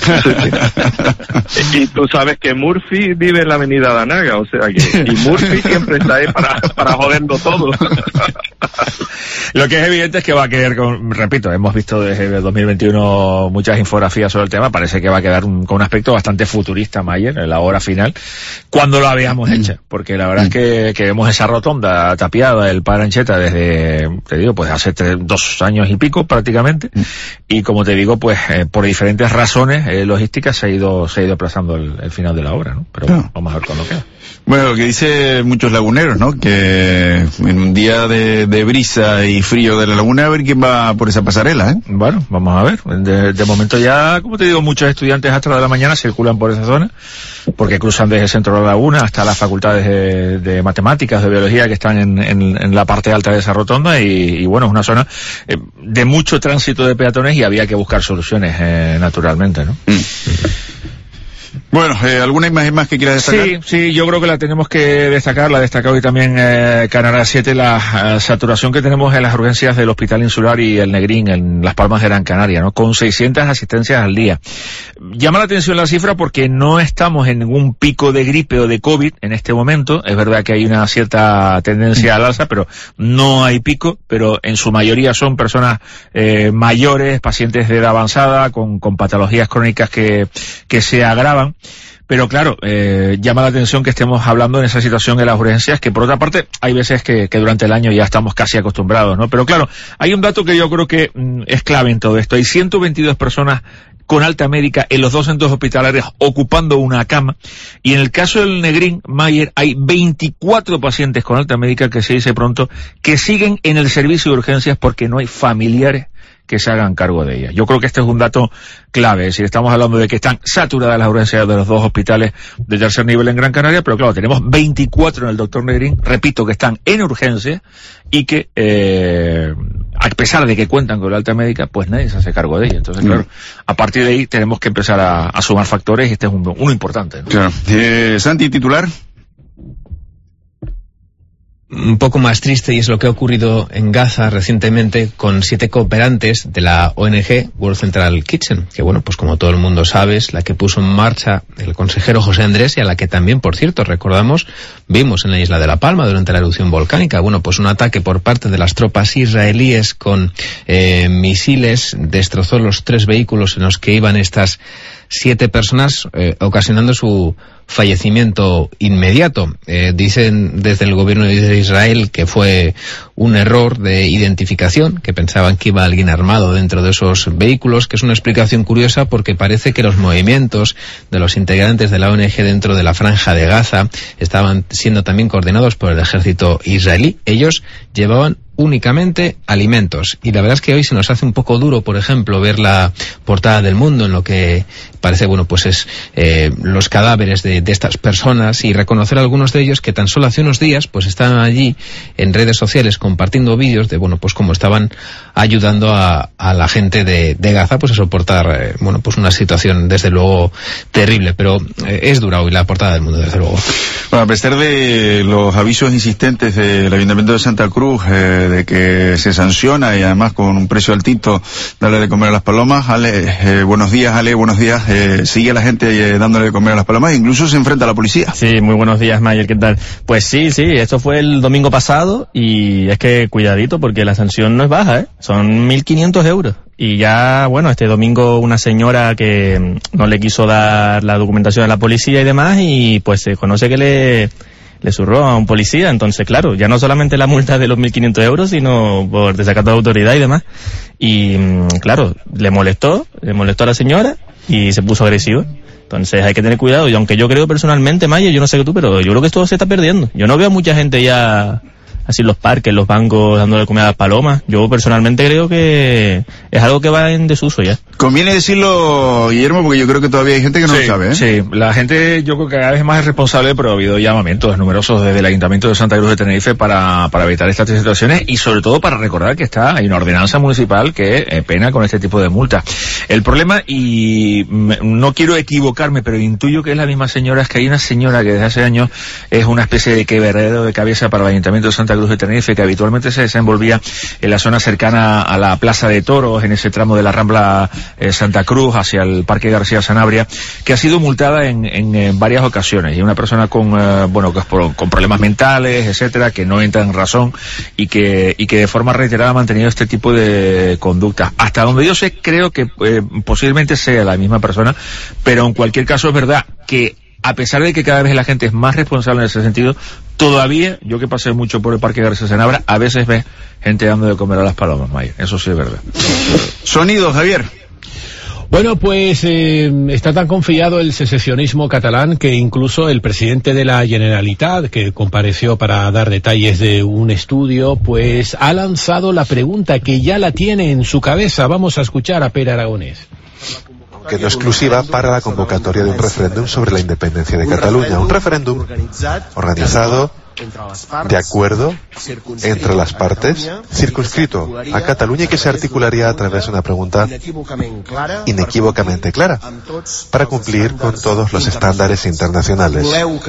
Speaker 24: Y tú sabes que Murphy vive en la avenida Danaga, o sea que, y Murphy siempre está ahí para joderlo todo.
Speaker 5: Lo que es evidente es que va a quedar repito, hemos visto desde 2021 muchas infografías sobre el tema, parece que va a quedar con un aspecto bastante futurista Mayer en la hora final, cuando la veamos hecha, porque la verdad es que vemos esa rotonda tapiada del Padre Ancheta desde, te digo, pues hace 2 años y pico prácticamente, y como te digo, pues por diferentes razones logísticas se ha ido aplazando el final de la obra, ¿no? Pero vamos a ver cuándo queda.
Speaker 1: Bueno, lo que dicen muchos laguneros, ¿no? Que en un día de brisa y frío de la laguna, a ver quién va por esa pasarela, ¿eh?
Speaker 5: Bueno, vamos a ver. De momento ya, como te digo, muchos estudiantes hasta de la mañana circulan por esa zona, porque cruzan desde el centro de la laguna hasta las facultades de matemáticas, de biología, que están en la parte alta de esa rotonda, y bueno, es una zona de mucho tránsito de peatones y había que buscar soluciones naturalmente, ¿no?
Speaker 1: Bueno, ¿alguna imagen más que quieras destacar?
Speaker 5: Sí, yo creo que la tenemos que destacar, la ha destacado hoy también Canarias 7, la saturación que tenemos en las urgencias del Hospital Insular y el Negrín en Las Palmas de Gran Canaria, ¿no? Con 600 asistencias al día. Llama la atención la cifra porque no estamos en ningún pico de gripe o de COVID en este momento. Es verdad que hay una cierta tendencia al alza, pero no hay pico, pero en su mayoría son personas mayores, pacientes de edad avanzada, con patologías crónicas que se agravan. Pero claro, llama la atención que estemos hablando en esa situación en las urgencias, que por otra parte hay veces que durante el año ya estamos casi acostumbrados, ¿no? Pero claro, hay un dato que yo creo que es clave en todo esto. Hay 122 personas con alta médica en los 2 centros hospitalarios ocupando una cama, y en el caso del Negrín, Mayer, hay 24 pacientes con alta médica, que se dice pronto, que siguen en el servicio de urgencias porque no hay familiares que se hagan cargo de ellas. Yo creo que este es un dato clave, es decir, estamos hablando de que están saturadas las urgencias de los 2 hospitales de tercer nivel en Gran Canaria, pero claro, tenemos 24 en el Dr. Negrín, repito, que están en urgencias y que, a pesar de que cuentan con la alta médica, pues nadie se hace cargo de ella. Entonces, claro, a partir de ahí tenemos que empezar a sumar factores, y este es uno importante, ¿no?
Speaker 1: Claro. Santi, titular.
Speaker 4: Un poco más triste, y es lo que ha ocurrido en Gaza recientemente con 7 cooperantes de la ONG World Central Kitchen, que bueno, pues como todo el mundo sabe, es la que puso en marcha el consejero José Andrés, y a la que también, por cierto, recordamos, vimos en la isla de La Palma durante la erupción volcánica. Bueno, pues un ataque por parte de las tropas israelíes con misiles destrozó los 3 vehículos en los que iban estas 7 personas, ocasionando su fallecimiento inmediato. Dicen desde el gobierno de Israel que fue un error de identificación, que pensaban que iba alguien armado dentro de esos vehículos, que es una explicación curiosa porque parece que los movimientos de los integrantes de la ONG dentro de la franja de Gaza estaban siendo también coordinados por el ejército israelí. Ellos llevaban únicamente alimentos, y la verdad es que hoy se nos hace un poco duro, por ejemplo, ver la portada del Mundo en lo que parece, bueno, pues es los cadáveres de estas personas, y reconocer a algunos de ellos que tan solo hace unos días pues estaban allí en redes sociales compartiendo vídeos de, bueno, pues cómo estaban ayudando a la gente de Gaza pues a soportar, bueno, pues una situación desde luego terrible, pero es dura hoy la portada del Mundo, desde luego.
Speaker 1: Bueno, a pesar de los avisos insistentes del Ayuntamiento de Santa Cruz, de que se sanciona y además con un precio altito darle de comer a las palomas. Ale, buenos días, sigue la gente dándole de comer a las palomas, incluso se enfrenta a la policía.
Speaker 6: Sí, muy buenos días, Mayer, ¿qué tal? Pues sí, esto fue el domingo pasado y es que cuidadito porque la sanción no es baja, son 1.500 euros. Y ya, bueno, este domingo una señora que no le quiso dar la documentación a la policía y demás, y pues se conoce que le zurró a un policía. Entonces, claro, ya no solamente la multa de los 1.500 euros, sino por desacato de autoridad y demás. Y, claro, le molestó a la señora y se puso agresivo. Entonces hay que tener cuidado. Y aunque yo creo personalmente, Maya, yo no sé qué tú, pero yo creo que esto se está perdiendo. Yo no veo a mucha gente ya así en los parques, en los bancos, dándole comida a las palomas. Yo personalmente creo que es algo que va en desuso ya.
Speaker 1: Conviene decirlo, Guillermo, porque yo creo que todavía hay gente que no lo sabe, ¿eh?
Speaker 5: Sí, la gente yo creo que cada vez más es responsable, pero ha habido llamamientos numerosos desde el Ayuntamiento de Santa Cruz de Tenerife para evitar estas situaciones y sobre todo para recordar que hay una ordenanza municipal que pena con este tipo de multas. El problema, y no quiero equivocarme, pero intuyo que es la misma señora, es que hay una señora que desde hace años es una especie de quebradero de cabeza para el Ayuntamiento de Santa Cruz de Tenerife, que habitualmente se desenvolvía en la zona cercana a la Plaza de Toros, en ese tramo de la Rambla Santa Cruz hacia el Parque García Sanabria, que ha sido multada en varias ocasiones, y una persona con problemas mentales, etcétera, que no entra en razón y que de forma reiterada ha mantenido este tipo de conductas. Hasta donde yo sé, creo que posiblemente sea la misma persona, pero en cualquier caso es verdad que a pesar de que cada vez la gente es más responsable en ese sentido, todavía, yo que pasé mucho por el Parque García Sanabria, a veces ves gente dando de comer a las palomas, Maya. Eso sí es verdad.
Speaker 1: Sonido, Javier.
Speaker 7: Bueno, pues está tan confiado el secesionismo catalán que incluso el presidente de la Generalitat, que compareció para dar detalles de un estudio, pues ha lanzado la pregunta que ya la tiene en su cabeza. Vamos a escuchar a Pere Aragonés.
Speaker 8: Que no exclusiva para la convocatoria de un referéndum sobre la independencia de Cataluña. Un referéndum organizado, de acuerdo, entre las partes, circunscrito a Cataluña y que se articularía a través de una pregunta inequívocamente clara para cumplir con todos los estándares internacionales.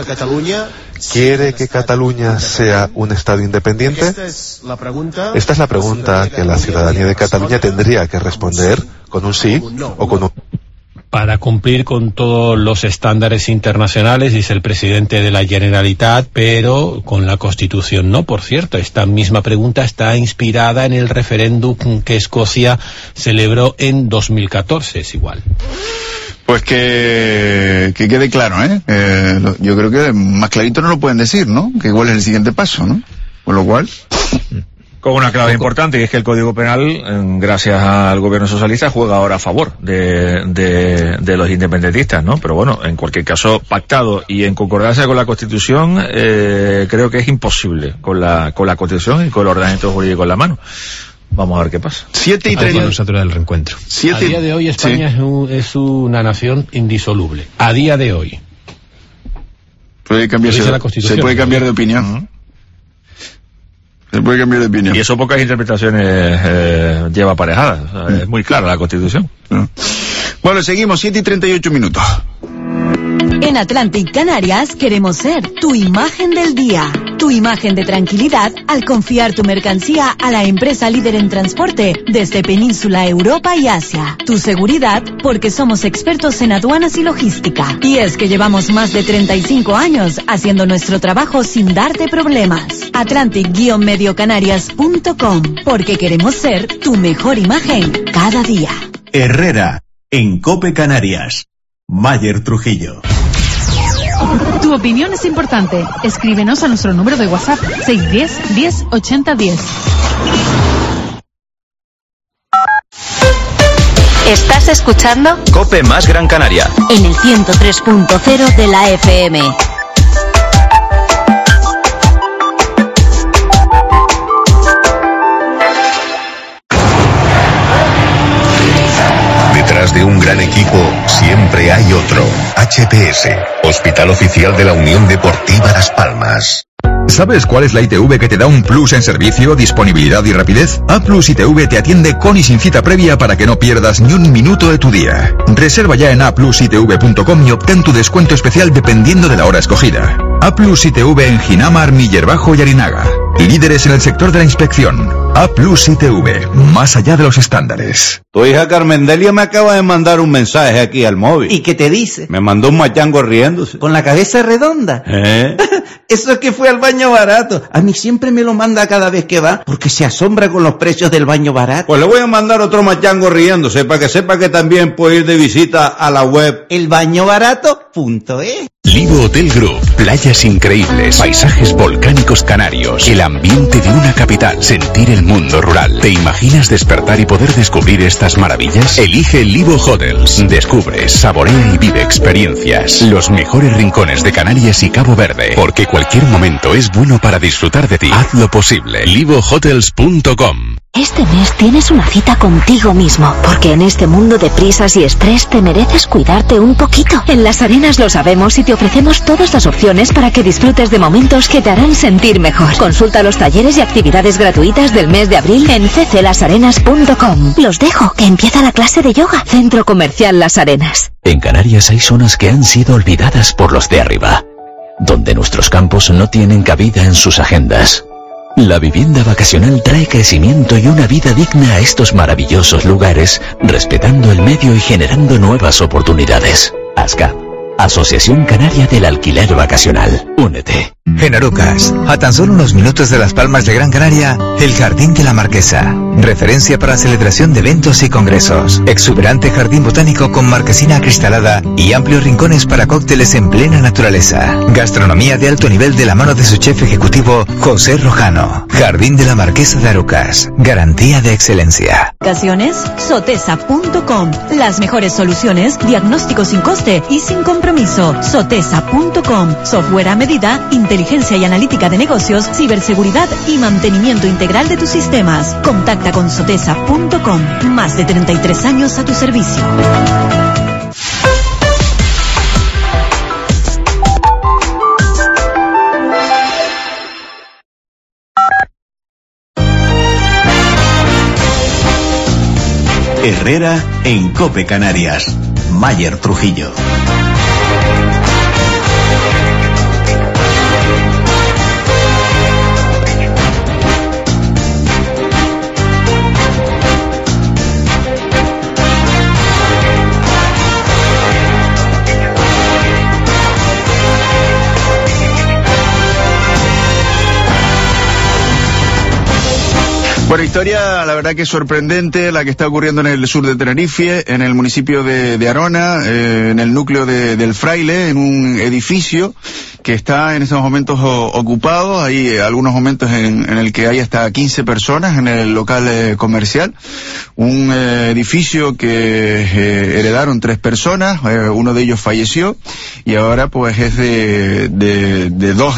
Speaker 8: ¿Quiere que Cataluña sea un Estado independiente? Esta es la pregunta que la ciudadanía de Cataluña tendría que responder con un sí o con un...
Speaker 7: Para cumplir con todos los estándares internacionales, dice el presidente de la Generalitat, pero con la Constitución no. Por cierto, esta misma pregunta está inspirada en el referéndum que Escocia celebró en 2014, es igual.
Speaker 1: Pues que quede claro, ¿eh? Yo creo que más clarito no lo pueden decir, ¿no? Que igual es el siguiente paso, ¿no? Con lo cual...
Speaker 5: Con una clave importante, y es que el Código Penal, gracias al gobierno socialista, juega ahora a favor de los independentistas, ¿no? Pero bueno, en cualquier caso, pactado y en concordancia con la Constitución, creo que es imposible con la Constitución y con el ordenamiento jurídico en la mano. Vamos a ver qué pasa.
Speaker 7: 7:30 del reencuentro. A día de hoy España es una nación indisoluble. A día de hoy.
Speaker 1: Se puede cambiar de opinión. Se puede cambiar de opinión.
Speaker 5: Y eso pocas interpretaciones lleva aparejadas. O sea, es muy clara la Constitución.
Speaker 1: Bueno, seguimos, 7:38.
Speaker 23: En Atlantic Canarias queremos ser tu imagen del día. Tu imagen de tranquilidad al confiar tu mercancía a la empresa líder en transporte desde Península, Europa y Asia. Tu seguridad porque somos expertos en aduanas y logística. Y es que llevamos más de 35 años haciendo nuestro trabajo sin darte problemas. Atlantic-mediocanarias.com, porque queremos ser tu mejor imagen cada día.
Speaker 2: Herrera, en COPE Canarias. Mayer Trujillo.
Speaker 3: Tu opinión es importante. Escríbenos a nuestro número de WhatsApp 610 10 80 10.
Speaker 11: ¿Estás escuchando?
Speaker 14: COPE más Gran Canaria.
Speaker 11: En el 103.0 de la FM.
Speaker 9: Detrás de un gran equipo siempre hay otro. HPS, Hospital Oficial de la Unión Deportiva Las Palmas.
Speaker 25: ¿Sabes cuál es la ITV que te da un plus en servicio, disponibilidad y rapidez? A Plus ITV te atiende con y sin cita previa para que no pierdas ni un minuto de tu día. Reserva ya en aplusitv.com y obtén tu descuento especial dependiendo de la hora escogida. A Plus ITV en Ginamar, Miller Bajo y Arinaga. Líderes en el sector de la inspección. A+ ITV, más allá de los estándares.
Speaker 10: Tu hija Carmendelia me acaba de mandar un mensaje aquí al móvil.
Speaker 12: ¿Y qué te dice?
Speaker 10: Me mandó un machango riéndose.
Speaker 12: ¿Con la cabeza redonda? Eso es que fue al baño barato. A mí siempre me lo manda cada vez que va, porque se asombra con los precios del baño barato.
Speaker 10: Pues le voy a mandar otro machango riéndose, para que sepa que también puede ir de visita a la web
Speaker 12: elbañobarato.es.
Speaker 9: Livo Hotel Group, playas increíbles, paisajes volcánicos canarios, el ambiente de una capital, sentir el mundo rural. ¿Te imaginas despertar y poder descubrir estas maravillas? Elige Livo Hotels. Descubre, saborea y vive experiencias. Los mejores rincones de Canarias y Cabo Verde, porque cualquier momento es bueno para disfrutar de ti. Haz lo posible. LivoHotels.com.
Speaker 11: Este mes tienes una cita contigo mismo, porque en este mundo de prisas y estrés te mereces cuidarte un poquito. En Las Arenas lo sabemos y te ofrecemos todas las opciones para que disfrutes de momentos que te harán sentir mejor. Consulta los talleres y actividades gratuitas del mes de abril en cclasarenas.com. Los dejo, que empieza la clase de yoga. Centro Comercial Las Arenas.
Speaker 15: En Canarias hay zonas que han sido olvidadas por los de arriba, donde nuestros campos no tienen cabida en sus agendas. La vivienda vacacional trae crecimiento y una vida digna a estos maravillosos lugares, respetando el medio y generando nuevas oportunidades. ASCAP, Asociación Canaria del Alquiler Vacacional. Únete.
Speaker 16: En Arucas, a tan solo unos minutos de Las Palmas de Gran Canaria, el Jardín de la Marquesa. Referencia para celebración de eventos y congresos. Exuberante jardín botánico con marquesina acristalada y amplios rincones para cócteles en plena naturaleza. Gastronomía de alto nivel de la mano de su chef ejecutivo, José Rojano. Jardín de la Marquesa de Arucas. Garantía de excelencia.
Speaker 23: Ocasiones, sotesa.com. Las mejores soluciones, diagnóstico sin coste y sin compromiso. Sotesa.com. Software a medida, inteligencia y analítica de negocios, ciberseguridad y mantenimiento integral de tus sistemas. Contacta con sotesa.com. Más de 33 años a tu servicio.
Speaker 2: Herrera en COPE Canarias. Mayer Trujillo.
Speaker 1: Bueno, historia, la verdad que es sorprendente, la que está ocurriendo en el sur de Tenerife, en el municipio de Arona, en el núcleo del Fraile, en un edificio que está en estos momentos ocupado. Hay algunos momentos en el que hay hasta 15 personas en el local comercial. Un edificio que heredaron 3 personas, uno de ellos falleció y ahora pues es de 2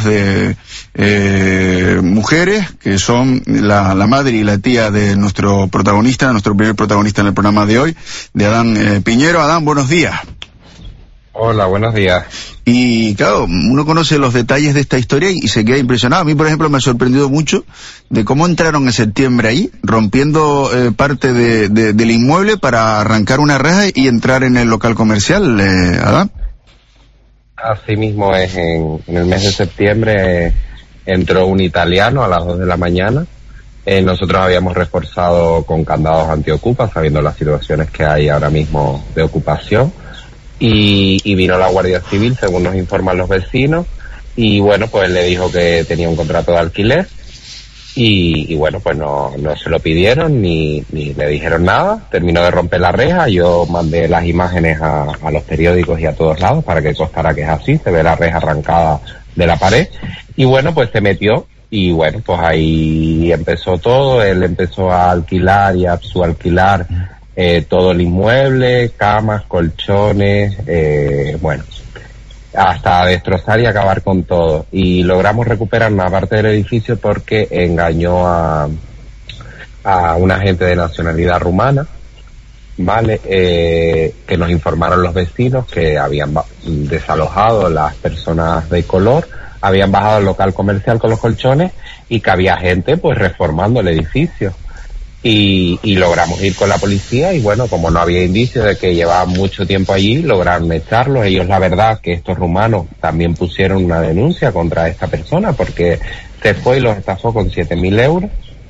Speaker 1: mujeres, que son la madre y la tía de nuestro protagonista, nuestro primer protagonista en el programa de hoy, de Adán Piñero. Adán, buenos días.
Speaker 18: Hola, buenos días.
Speaker 1: Y claro, uno conoce los detalles de esta historia y se queda impresionado. A mí, por ejemplo, me ha sorprendido mucho de cómo entraron en septiembre ahí, rompiendo parte del inmueble para arrancar una reja y entrar en el local comercial, Adán.
Speaker 18: Así mismo es, en el mes de septiembre entró un italiano a las 2 de la mañana. Nosotros habíamos reforzado con candados antiocupa, sabiendo las situaciones que hay ahora mismo de ocupación. Y vino la Guardia Civil, según nos informan los vecinos, y bueno, pues le dijo que tenía un contrato de alquiler, y bueno, pues no se lo pidieron ni le dijeron nada. Terminó de romper la reja. Yo mandé las imágenes a los periódicos y a todos lados para que constara que es así. Se ve la reja arrancada de la pared, y bueno, pues se metió, y bueno, pues ahí empezó todo. Él empezó a alquilar y a subalquilar todo el inmueble, camas, colchones, bueno, hasta destrozar y acabar con todo. Y logramos recuperar una parte del edificio porque engañó a un agente de nacionalidad rumana, ¿vale? Que nos informaron los vecinos que habían desalojado las personas de color, habían bajado al local comercial con los colchones y que había gente pues reformando el edificio. y logramos ir con la policía y bueno, como no había indicios de que llevaban mucho tiempo allí, lograron echarlos. Ellos, la verdad, que estos rumanos también pusieron una denuncia contra esta persona porque se fue y los estafó con 7.000 euros.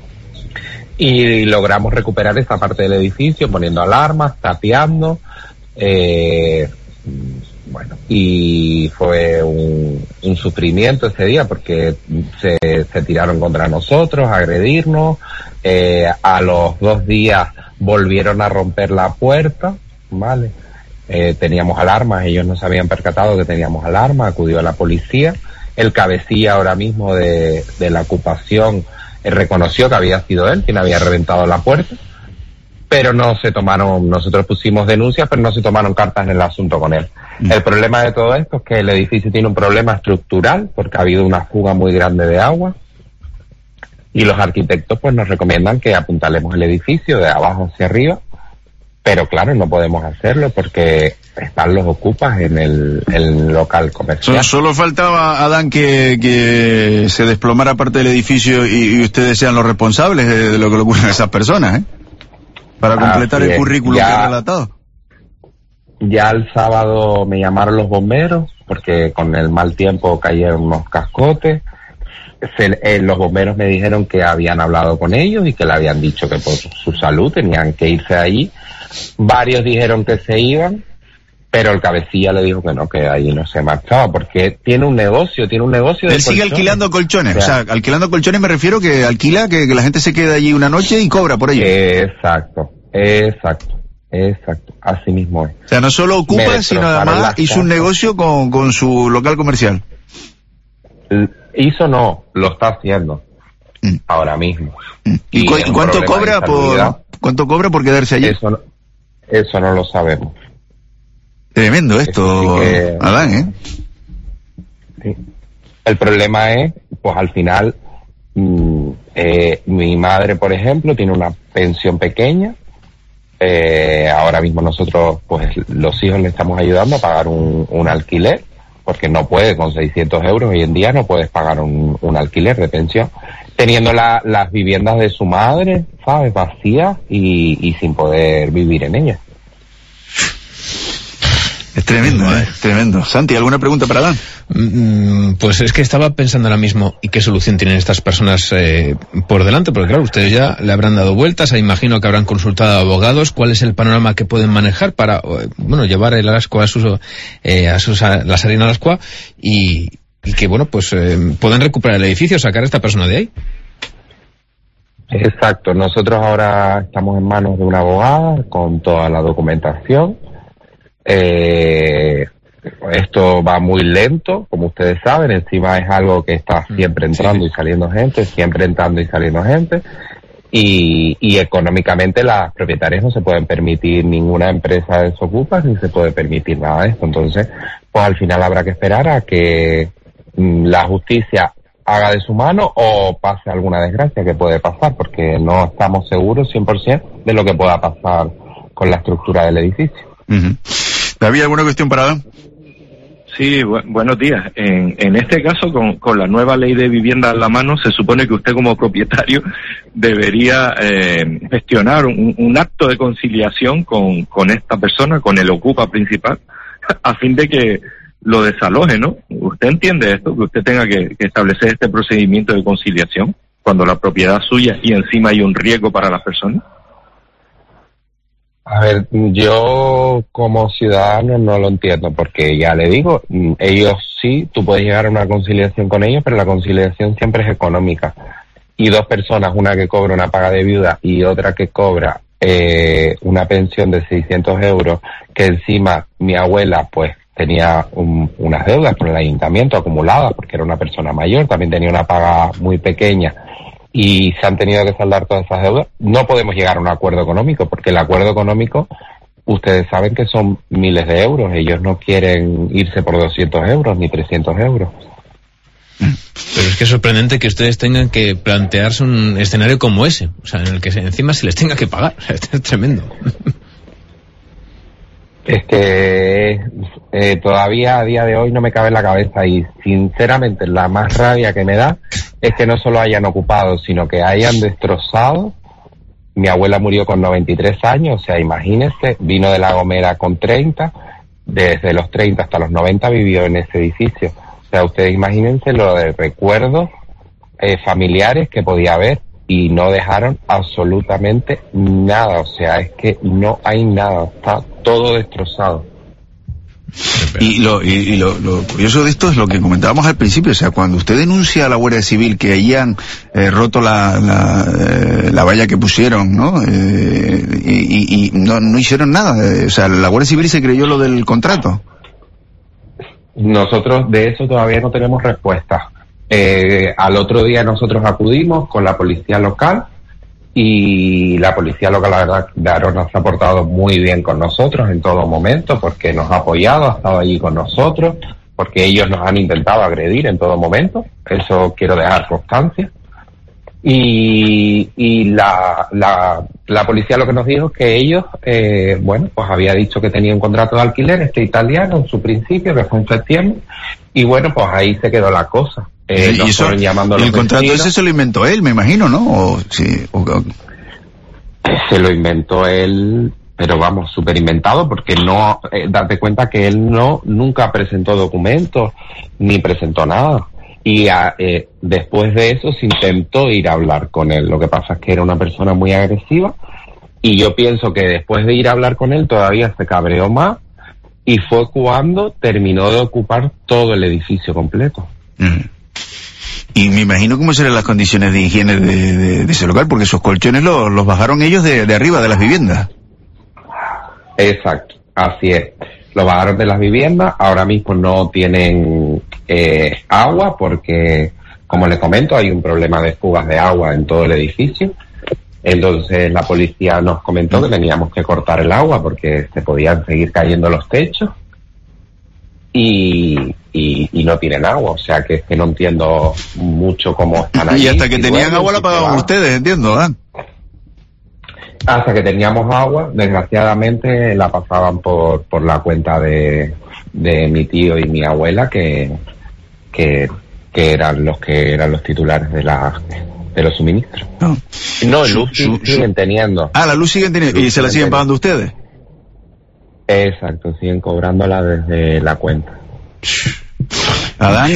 Speaker 18: Y logramos recuperar esta parte del edificio poniendo alarmas, tapiando, bueno, y fue un sufrimiento ese día porque se tiraron contra nosotros, a agredirnos, a los 2 días volvieron a romper la puerta, ¿vale? Teníamos alarmas, ellos no se habían percatado que teníamos alarmas, acudió a la policía, el cabecilla ahora mismo de la ocupación reconoció que había sido él quien había reventado la puerta, pero no se tomaron, nosotros pusimos denuncias, pero no se tomaron cartas en el asunto con él. El problema de todo esto es que el edificio tiene un problema estructural, porque ha habido una fuga muy grande de agua, y los arquitectos pues nos recomiendan que apuntalemos el edificio de abajo hacia arriba, pero claro, no podemos hacerlo porque están los ocupas en el local comercial.
Speaker 1: Solo faltaba, Adán, que se desplomara parte del edificio y ustedes sean los responsables de lo que le ocurre a esas personas, ¿eh? Para completar el currículum que ha relatado.
Speaker 18: Ya el sábado me llamaron los bomberos porque con el mal tiempo cayeron unos cascotes. Los bomberos me dijeron que habían hablado con ellos y que le habían dicho que por su salud tenían que irse de allí. Varios dijeron que se iban, pero el cabecilla le dijo que no, que ahí no se marchaba, porque tiene un negocio de
Speaker 1: Él sigue
Speaker 18: colchones.
Speaker 1: alquilando colchones, o sea, alquilando colchones me refiero que alquila, que la gente se queda allí una noche y cobra por ello.
Speaker 18: Exacto, así mismo es.
Speaker 1: O sea, no solo ocupa, sino además hizo un negocio con su local comercial.
Speaker 18: Hizo no, lo está haciendo ahora mismo.
Speaker 1: ¿Y cuánto cobra por quedarse allí?
Speaker 18: Eso no lo sabemos.
Speaker 1: Tremendo esto, Adán,
Speaker 18: Sí. El problema es, pues al final, mi madre, por ejemplo, tiene una pensión pequeña. Ahora mismo nosotros, pues los hijos le estamos ayudando a pagar un alquiler, porque no puede, con 600 euros hoy en día no puedes pagar un alquiler de pensión, teniendo las viviendas de su madre, ¿sabes?, vacías y sin poder vivir en ellas.
Speaker 1: Es tremendo, tremendo. Santi, ¿alguna pregunta para Adán?
Speaker 4: Pues es que estaba pensando ahora mismo, ¿y qué solución tienen estas personas por delante? Porque claro, ustedes ya le habrán dado vueltas, imagino que habrán consultado a abogados. ¿Cuál es el panorama que pueden manejar para, llevar el Alascua la Sarina Alascua y que, pues puedan recuperar el edificio, sacar a esta persona de ahí?
Speaker 18: Exacto. Nosotros ahora estamos en manos de una abogada con toda la documentación. Esto va muy lento, como ustedes saben, encima es algo que está siempre entrando y saliendo gente, y económicamente las propietarias no se pueden permitir ninguna empresa de desocupas ni se puede permitir nada de esto. Entonces, pues al final habrá que esperar a que la justicia haga de su mano o pase alguna desgracia que puede pasar, porque no estamos seguros 100% de lo que pueda pasar con la estructura del edificio.
Speaker 1: ¿Había alguna cuestión para Adán?
Speaker 24: Sí, buenos días. En este caso, con la nueva ley de vivienda en la mano, se supone que usted como propietario debería gestionar un acto de conciliación con esta persona, con el ocupa principal, a fin de que lo desaloje, ¿no? ¿Usted entiende esto? Que usted tenga que establecer este procedimiento de conciliación cuando la propiedad es suya y encima hay un riesgo para las personas.
Speaker 18: A ver, yo como ciudadano no lo entiendo, porque ya le digo, ellos sí, tú puedes llegar a una conciliación con ellos, pero la conciliación siempre es económica. Y dos personas, una que cobra una paga de viuda y otra que cobra una pensión de 600 euros, que encima mi abuela pues tenía unas deudas con el ayuntamiento acumuladas, porque era una persona mayor, también tenía una paga muy pequeña, y se han tenido que saldar todas esas deudas. No podemos llegar a un acuerdo económico, porque el acuerdo económico, ustedes saben que son miles de euros. Ellos no quieren irse por 200 euros ni 300 euros.
Speaker 4: Pero es que es sorprendente que ustedes tengan que plantearse un escenario como ese, o sea, en el que encima se les tenga que pagar. Es tremendo.
Speaker 18: Es que todavía a día de hoy no me cabe en la cabeza, y sinceramente la más rabia que me da es que no solo hayan ocupado, sino que hayan destrozado Mi abuela murió con 93 años, o sea, imagínense, vino de La Gomera con 30, desde los 30 hasta los 90 vivió en ese edificio. O sea, ustedes imagínense lo de recuerdos familiares que podía haber, y no dejaron absolutamente nada, o sea, es que no hay nada, está todo destrozado.
Speaker 1: Y lo curioso de esto es lo que comentábamos al principio, o sea, cuando usted denuncia a la Guardia Civil que allí han roto la valla que pusieron, ¿no? Y no hicieron nada, o sea, la Guardia Civil se creyó lo del contrato.
Speaker 18: Nosotros de eso todavía no tenemos respuesta. Al otro día nosotros acudimos con la policía local, y la policía local, la verdad, claro, nos ha portado muy bien con nosotros en todo momento, porque nos ha apoyado, ha estado allí con nosotros, porque ellos nos han intentado agredir en todo momento, eso quiero dejar constancia. Y la policía lo que nos dijo es que ellos, bueno, pues había dicho que tenía un contrato de alquiler, este italiano, en su principio, que fue en septiembre, y bueno, pues ahí se quedó la cosa.
Speaker 1: Y eso, el contrato ese se lo inventó él, me imagino, ¿no?
Speaker 18: Se lo inventó él, pero vamos, súper inventado, porque no, date cuenta que él nunca presentó documentos, ni presentó nada. Y después de eso se intentó ir a hablar con él. Lo que pasa es que era una persona muy agresiva, y yo pienso que después de ir a hablar con él todavía se cabreó más, y fue cuando terminó de ocupar todo el edificio completo.
Speaker 1: Y me imagino cómo serán las condiciones de higiene de ese local, porque esos colchones los bajaron ellos de arriba de las viviendas.
Speaker 18: Exacto, así es. Los bajaron de las viviendas, ahora mismo no tienen agua porque, como les comento, hay un problema de fugas de agua en todo el edificio. Entonces la policía nos comentó que teníamos que cortar el agua porque se podían seguir cayendo los techos. Y no tienen agua, o sea que es que no entiendo mucho cómo están ahí.
Speaker 1: Y hasta que tenían agua la pagaban ustedes, entiendo, ¿ah?
Speaker 18: Hasta que teníamos agua, desgraciadamente la pasaban por la cuenta de mi tío y mi abuela, que eran los titulares de los suministros. No, luz siguen teniendo.
Speaker 1: Ah, la luz siguen teniendo, ¿y se la siguen pagando ustedes?
Speaker 18: Exacto, siguen cobrándola desde la cuenta.
Speaker 1: Adán,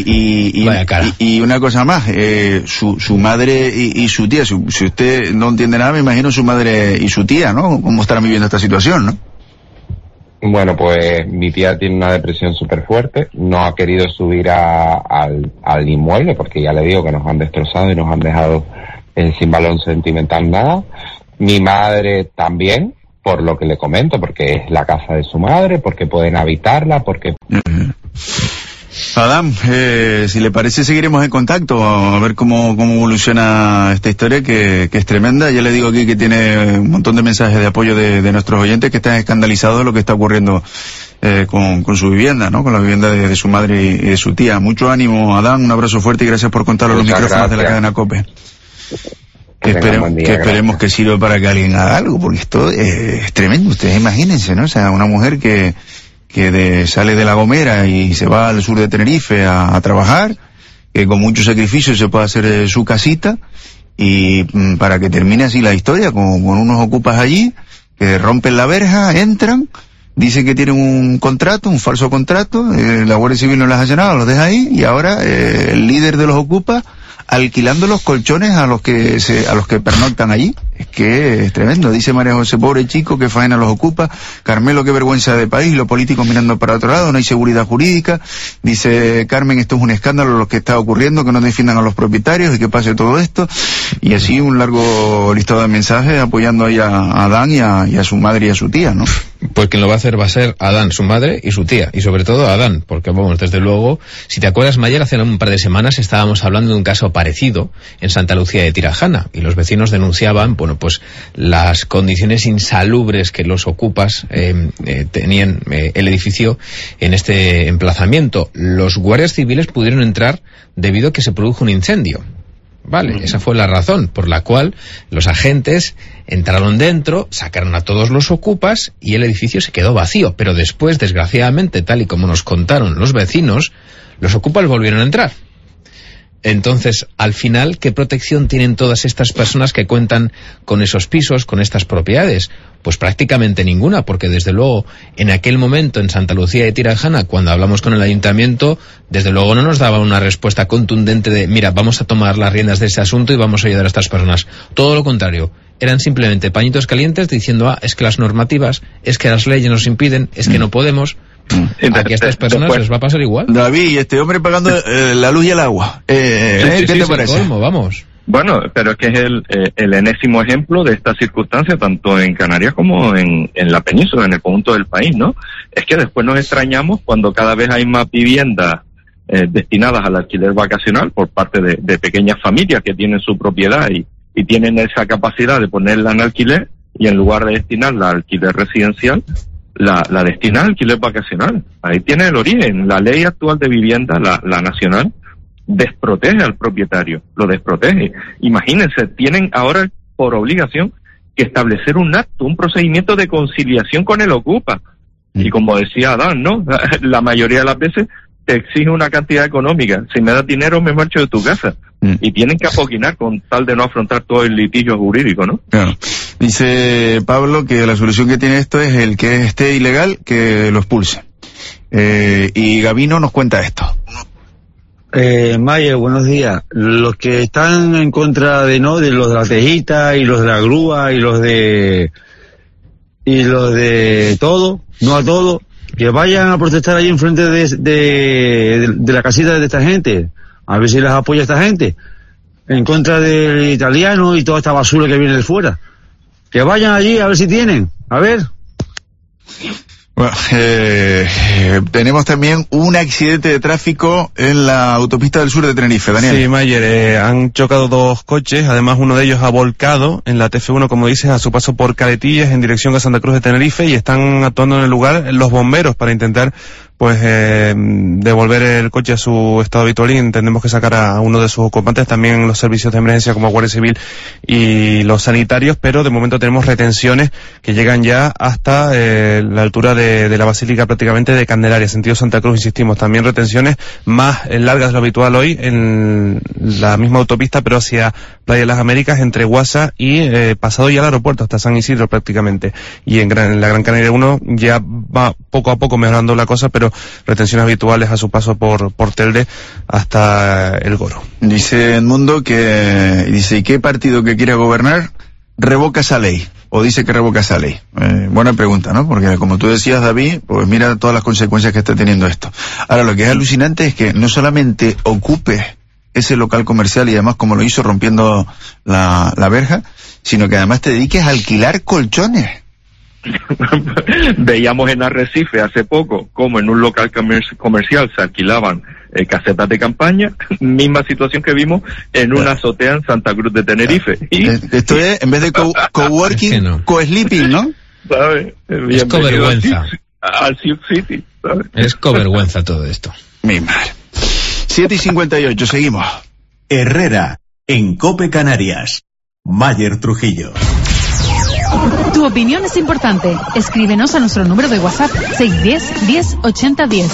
Speaker 1: y una cosa más, su madre y su tía, si usted no entiende nada, me imagino su madre y su tía, ¿no? ¿Cómo estarán viviendo esta situación, no?
Speaker 18: Bueno, pues mi tía tiene una depresión súper fuerte, no ha querido subir al inmueble porque ya le digo que nos han destrozado y nos han dejado sin valor sentimental nada. Mi madre también, por lo que le comento, porque es la casa de su madre, porque pueden habitarla, porque...
Speaker 1: Adán, si le parece seguiremos en contacto a ver cómo evoluciona esta historia que es tremenda. Ya le digo aquí que tiene un montón de mensajes de apoyo de nuestros oyentes que están escandalizados de lo que está ocurriendo con su vivienda, ¿no? Con la vivienda de su madre y de su tía. Mucho ánimo, Adán, un abrazo fuerte y gracias por contarlo a los micrófonos de la cadena COPE. Esperemos que sirva para que alguien haga algo, porque esto es tremendo. Ustedes imagínense, ¿no? O sea, una mujer que sale de La Gomera y se va al sur de Tenerife a trabajar, que con mucho sacrificio se puede hacer su casita, y para que termine así la historia, con unos ocupas allí, que rompen la verja, entran, dicen que tienen un contrato, un falso contrato, la Guardia Civil no les hace nada, los deja ahí, y ahora el líder de los ocupas alquilando los colchones a los que pernoctan allí. Es que es tremendo. Dice María José, pobre chico, que faena los ocupa. Carmelo, qué vergüenza de país, los políticos mirando para otro lado, no hay seguridad jurídica. Dice Carmen, esto es un escándalo lo que está ocurriendo, que no defiendan a los propietarios y que pase todo esto. Y así un largo listado de mensajes apoyando ahí a Adán y a su madre y a su tía, ¿no?
Speaker 4: Pues quien lo va a hacer va a ser Adán, su madre y su tía, y sobre todo Adán, porque vamos, desde luego, si te acuerdas, Mayer, hace un par de semanas estábamos hablando de un caso parecido en Santa Lucía de Tirajana, y los vecinos denunciaban, bueno, pues las condiciones insalubres que los ocupas tenían el edificio en este emplazamiento. Los guardias civiles pudieron entrar debido a que se produjo un incendio. Vale, esa fue la razón por la cual los agentes entraron dentro, sacaron a todos los ocupas y el edificio se quedó vacío. Pero después, desgraciadamente, tal y como nos contaron los vecinos, los ocupas volvieron a entrar. Entonces, al final, ¿qué protección tienen todas estas personas que cuentan con esos pisos, con estas propiedades? Pues prácticamente ninguna, porque desde luego, en aquel momento en Santa Lucía de Tirajana, cuando hablamos con el ayuntamiento, desde luego no nos daba una respuesta contundente de, mira, vamos a tomar las riendas de ese asunto y vamos a ayudar a estas personas. Todo lo contrario, eran simplemente pañitos calientes diciendo, es que las normativas, es que las leyes nos impiden, es que no podemos. Aquí a estas personas les va a pasar igual.
Speaker 1: David, este hombre pagando la luz y el agua. ¿Qué te parece?
Speaker 4: Colmo, vamos.
Speaker 24: Bueno, pero es que es el enésimo ejemplo de esta circunstancia, tanto en Canarias como en la península, en el conjunto del país, ¿no? Es que después nos extrañamos cuando cada vez hay más viviendas destinadas al alquiler vacacional por parte de pequeñas familias que tienen su propiedad y tienen esa capacidad de ponerla en alquiler, y en lugar de destinarla al alquiler residencial, la destina al alquiler vacacional. Ahí tiene el origen. La ley actual de vivienda, la nacional, desprotege al propietario, lo desprotege. Imagínense, tienen ahora por obligación que establecer un acto, un procedimiento de conciliación con el ocupa. Y como decía Adán, ¿no? La mayoría de las veces te exige una cantidad económica. Si me das dinero, me marcho de tu casa. Y tienen que apoquinar con tal de no afrontar todo el litigio jurídico, ¿no?
Speaker 1: Claro. Dice Pablo que la solución que tiene esto es el que esté ilegal, que lo expulse. Y Gavino nos cuenta esto.
Speaker 13: Mayer, buenos días. Los que están en contra de los de la tejita y los de la grúa y los de todo, no a todo, que vayan a protestar ahí enfrente de la casita de esta gente, a ver si les apoya esta gente, en contra del italiano y toda esta basura que viene de fuera. Que vayan allí a ver si tienen, a ver.
Speaker 1: Bueno, tenemos también un accidente de tráfico en la autopista del sur de Tenerife, Daniel.
Speaker 17: Sí, Mayer, han chocado dos coches, además uno de ellos ha volcado en la TF1, como dices, a su paso por Caletillas en dirección a Santa Cruz de Tenerife, y están actuando en el lugar los bomberos para intentar devolver el coche a su estado habitual, y entendemos que sacar a uno de sus ocupantes, también los servicios de emergencia como Guardia Civil y los sanitarios, pero de momento tenemos retenciones que llegan ya hasta la altura de la Basílica prácticamente de Candelaria, sentido Santa Cruz, insistimos, también retenciones más largas de lo habitual hoy en la misma autopista, pero hacia Playa de las Américas, entre Guasa y pasado ya el aeropuerto, hasta San Isidro prácticamente, y en la Gran Canaria 1 ya va poco a poco mejorando la cosa, pero retenciones habituales a su paso por Telde hasta El Goro.
Speaker 1: Dice Edmundo ¿y qué partido que quiera gobernar revoca esa ley? O dice que revoca esa ley. Buena pregunta, ¿no? Porque como tú decías, David, pues mira todas las consecuencias que está teniendo esto. Ahora, lo que es alucinante es que no solamente ocupe ese local comercial y además como lo hizo rompiendo la verja, sino que además te dediques a alquilar colchones.
Speaker 24: Veíamos en Arrecife hace poco como en un local comercial se alquilaban casetas de campaña, misma situación que vimos en una azotea en Santa Cruz de Tenerife. Y
Speaker 1: esto es, en vez de coworking, es que no. Co-sleeping, ¿no?
Speaker 24: ¿Sabes?
Speaker 4: Es covergüenza.
Speaker 24: Al Sioux City, ¿sabes?
Speaker 4: Es covergüenza todo esto.
Speaker 1: Mi madre. 7:58, seguimos.
Speaker 2: Herrera, en COPE Canarias. Mayer Trujillo.
Speaker 3: Tu opinión es importante. Escríbenos a nuestro número de WhatsApp 610 10 80 10.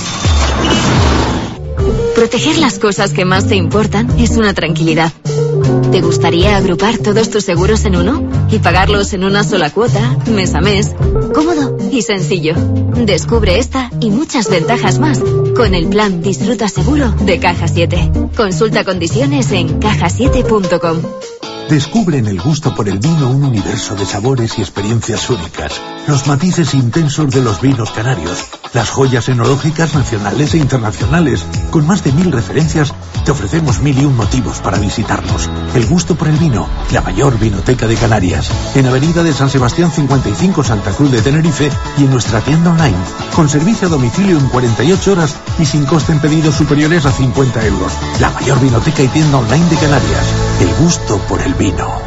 Speaker 22: Proteger las cosas que más te importan es una tranquilidad. ¿Te gustaría agrupar todos tus seguros en uno y pagarlos en una sola cuota, mes a mes? Cómodo y sencillo. Descubre esta y muchas ventajas más con el plan Disfruta Seguro de Caja 7. Consulta condiciones en cajasiete.com.
Speaker 19: Descubre en el gusto por el vino un universo de sabores y experiencias únicas. Los matices intensos de los vinos canarios. Las joyas enológicas nacionales e internacionales. Con más de 1000 referencias, te ofrecemos 1001 motivos para visitarnos. El gusto por el vino, la mayor vinoteca de Canarias. En Avenida de San Sebastián 55, Santa Cruz de Tenerife, y en nuestra tienda online. Con servicio a domicilio en 48 horas y sin coste en pedidos superiores a 50 euros. La mayor vinoteca y tienda online de Canarias. El gusto por el vino.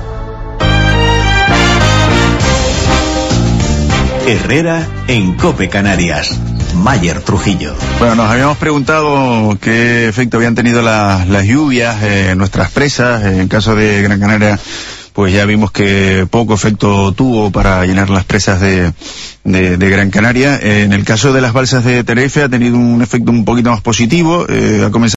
Speaker 2: Herrera en COPE Canarias. Mayer Trujillo.
Speaker 1: Bueno, nos habíamos preguntado qué efecto habían tenido las lluvias en nuestras presas. En caso de Gran Canaria, pues ya vimos que poco efecto tuvo para llenar las presas de Gran Canaria. En el caso de las balsas de Tenerife ha tenido un efecto un poquito más positivo. Ha comenzado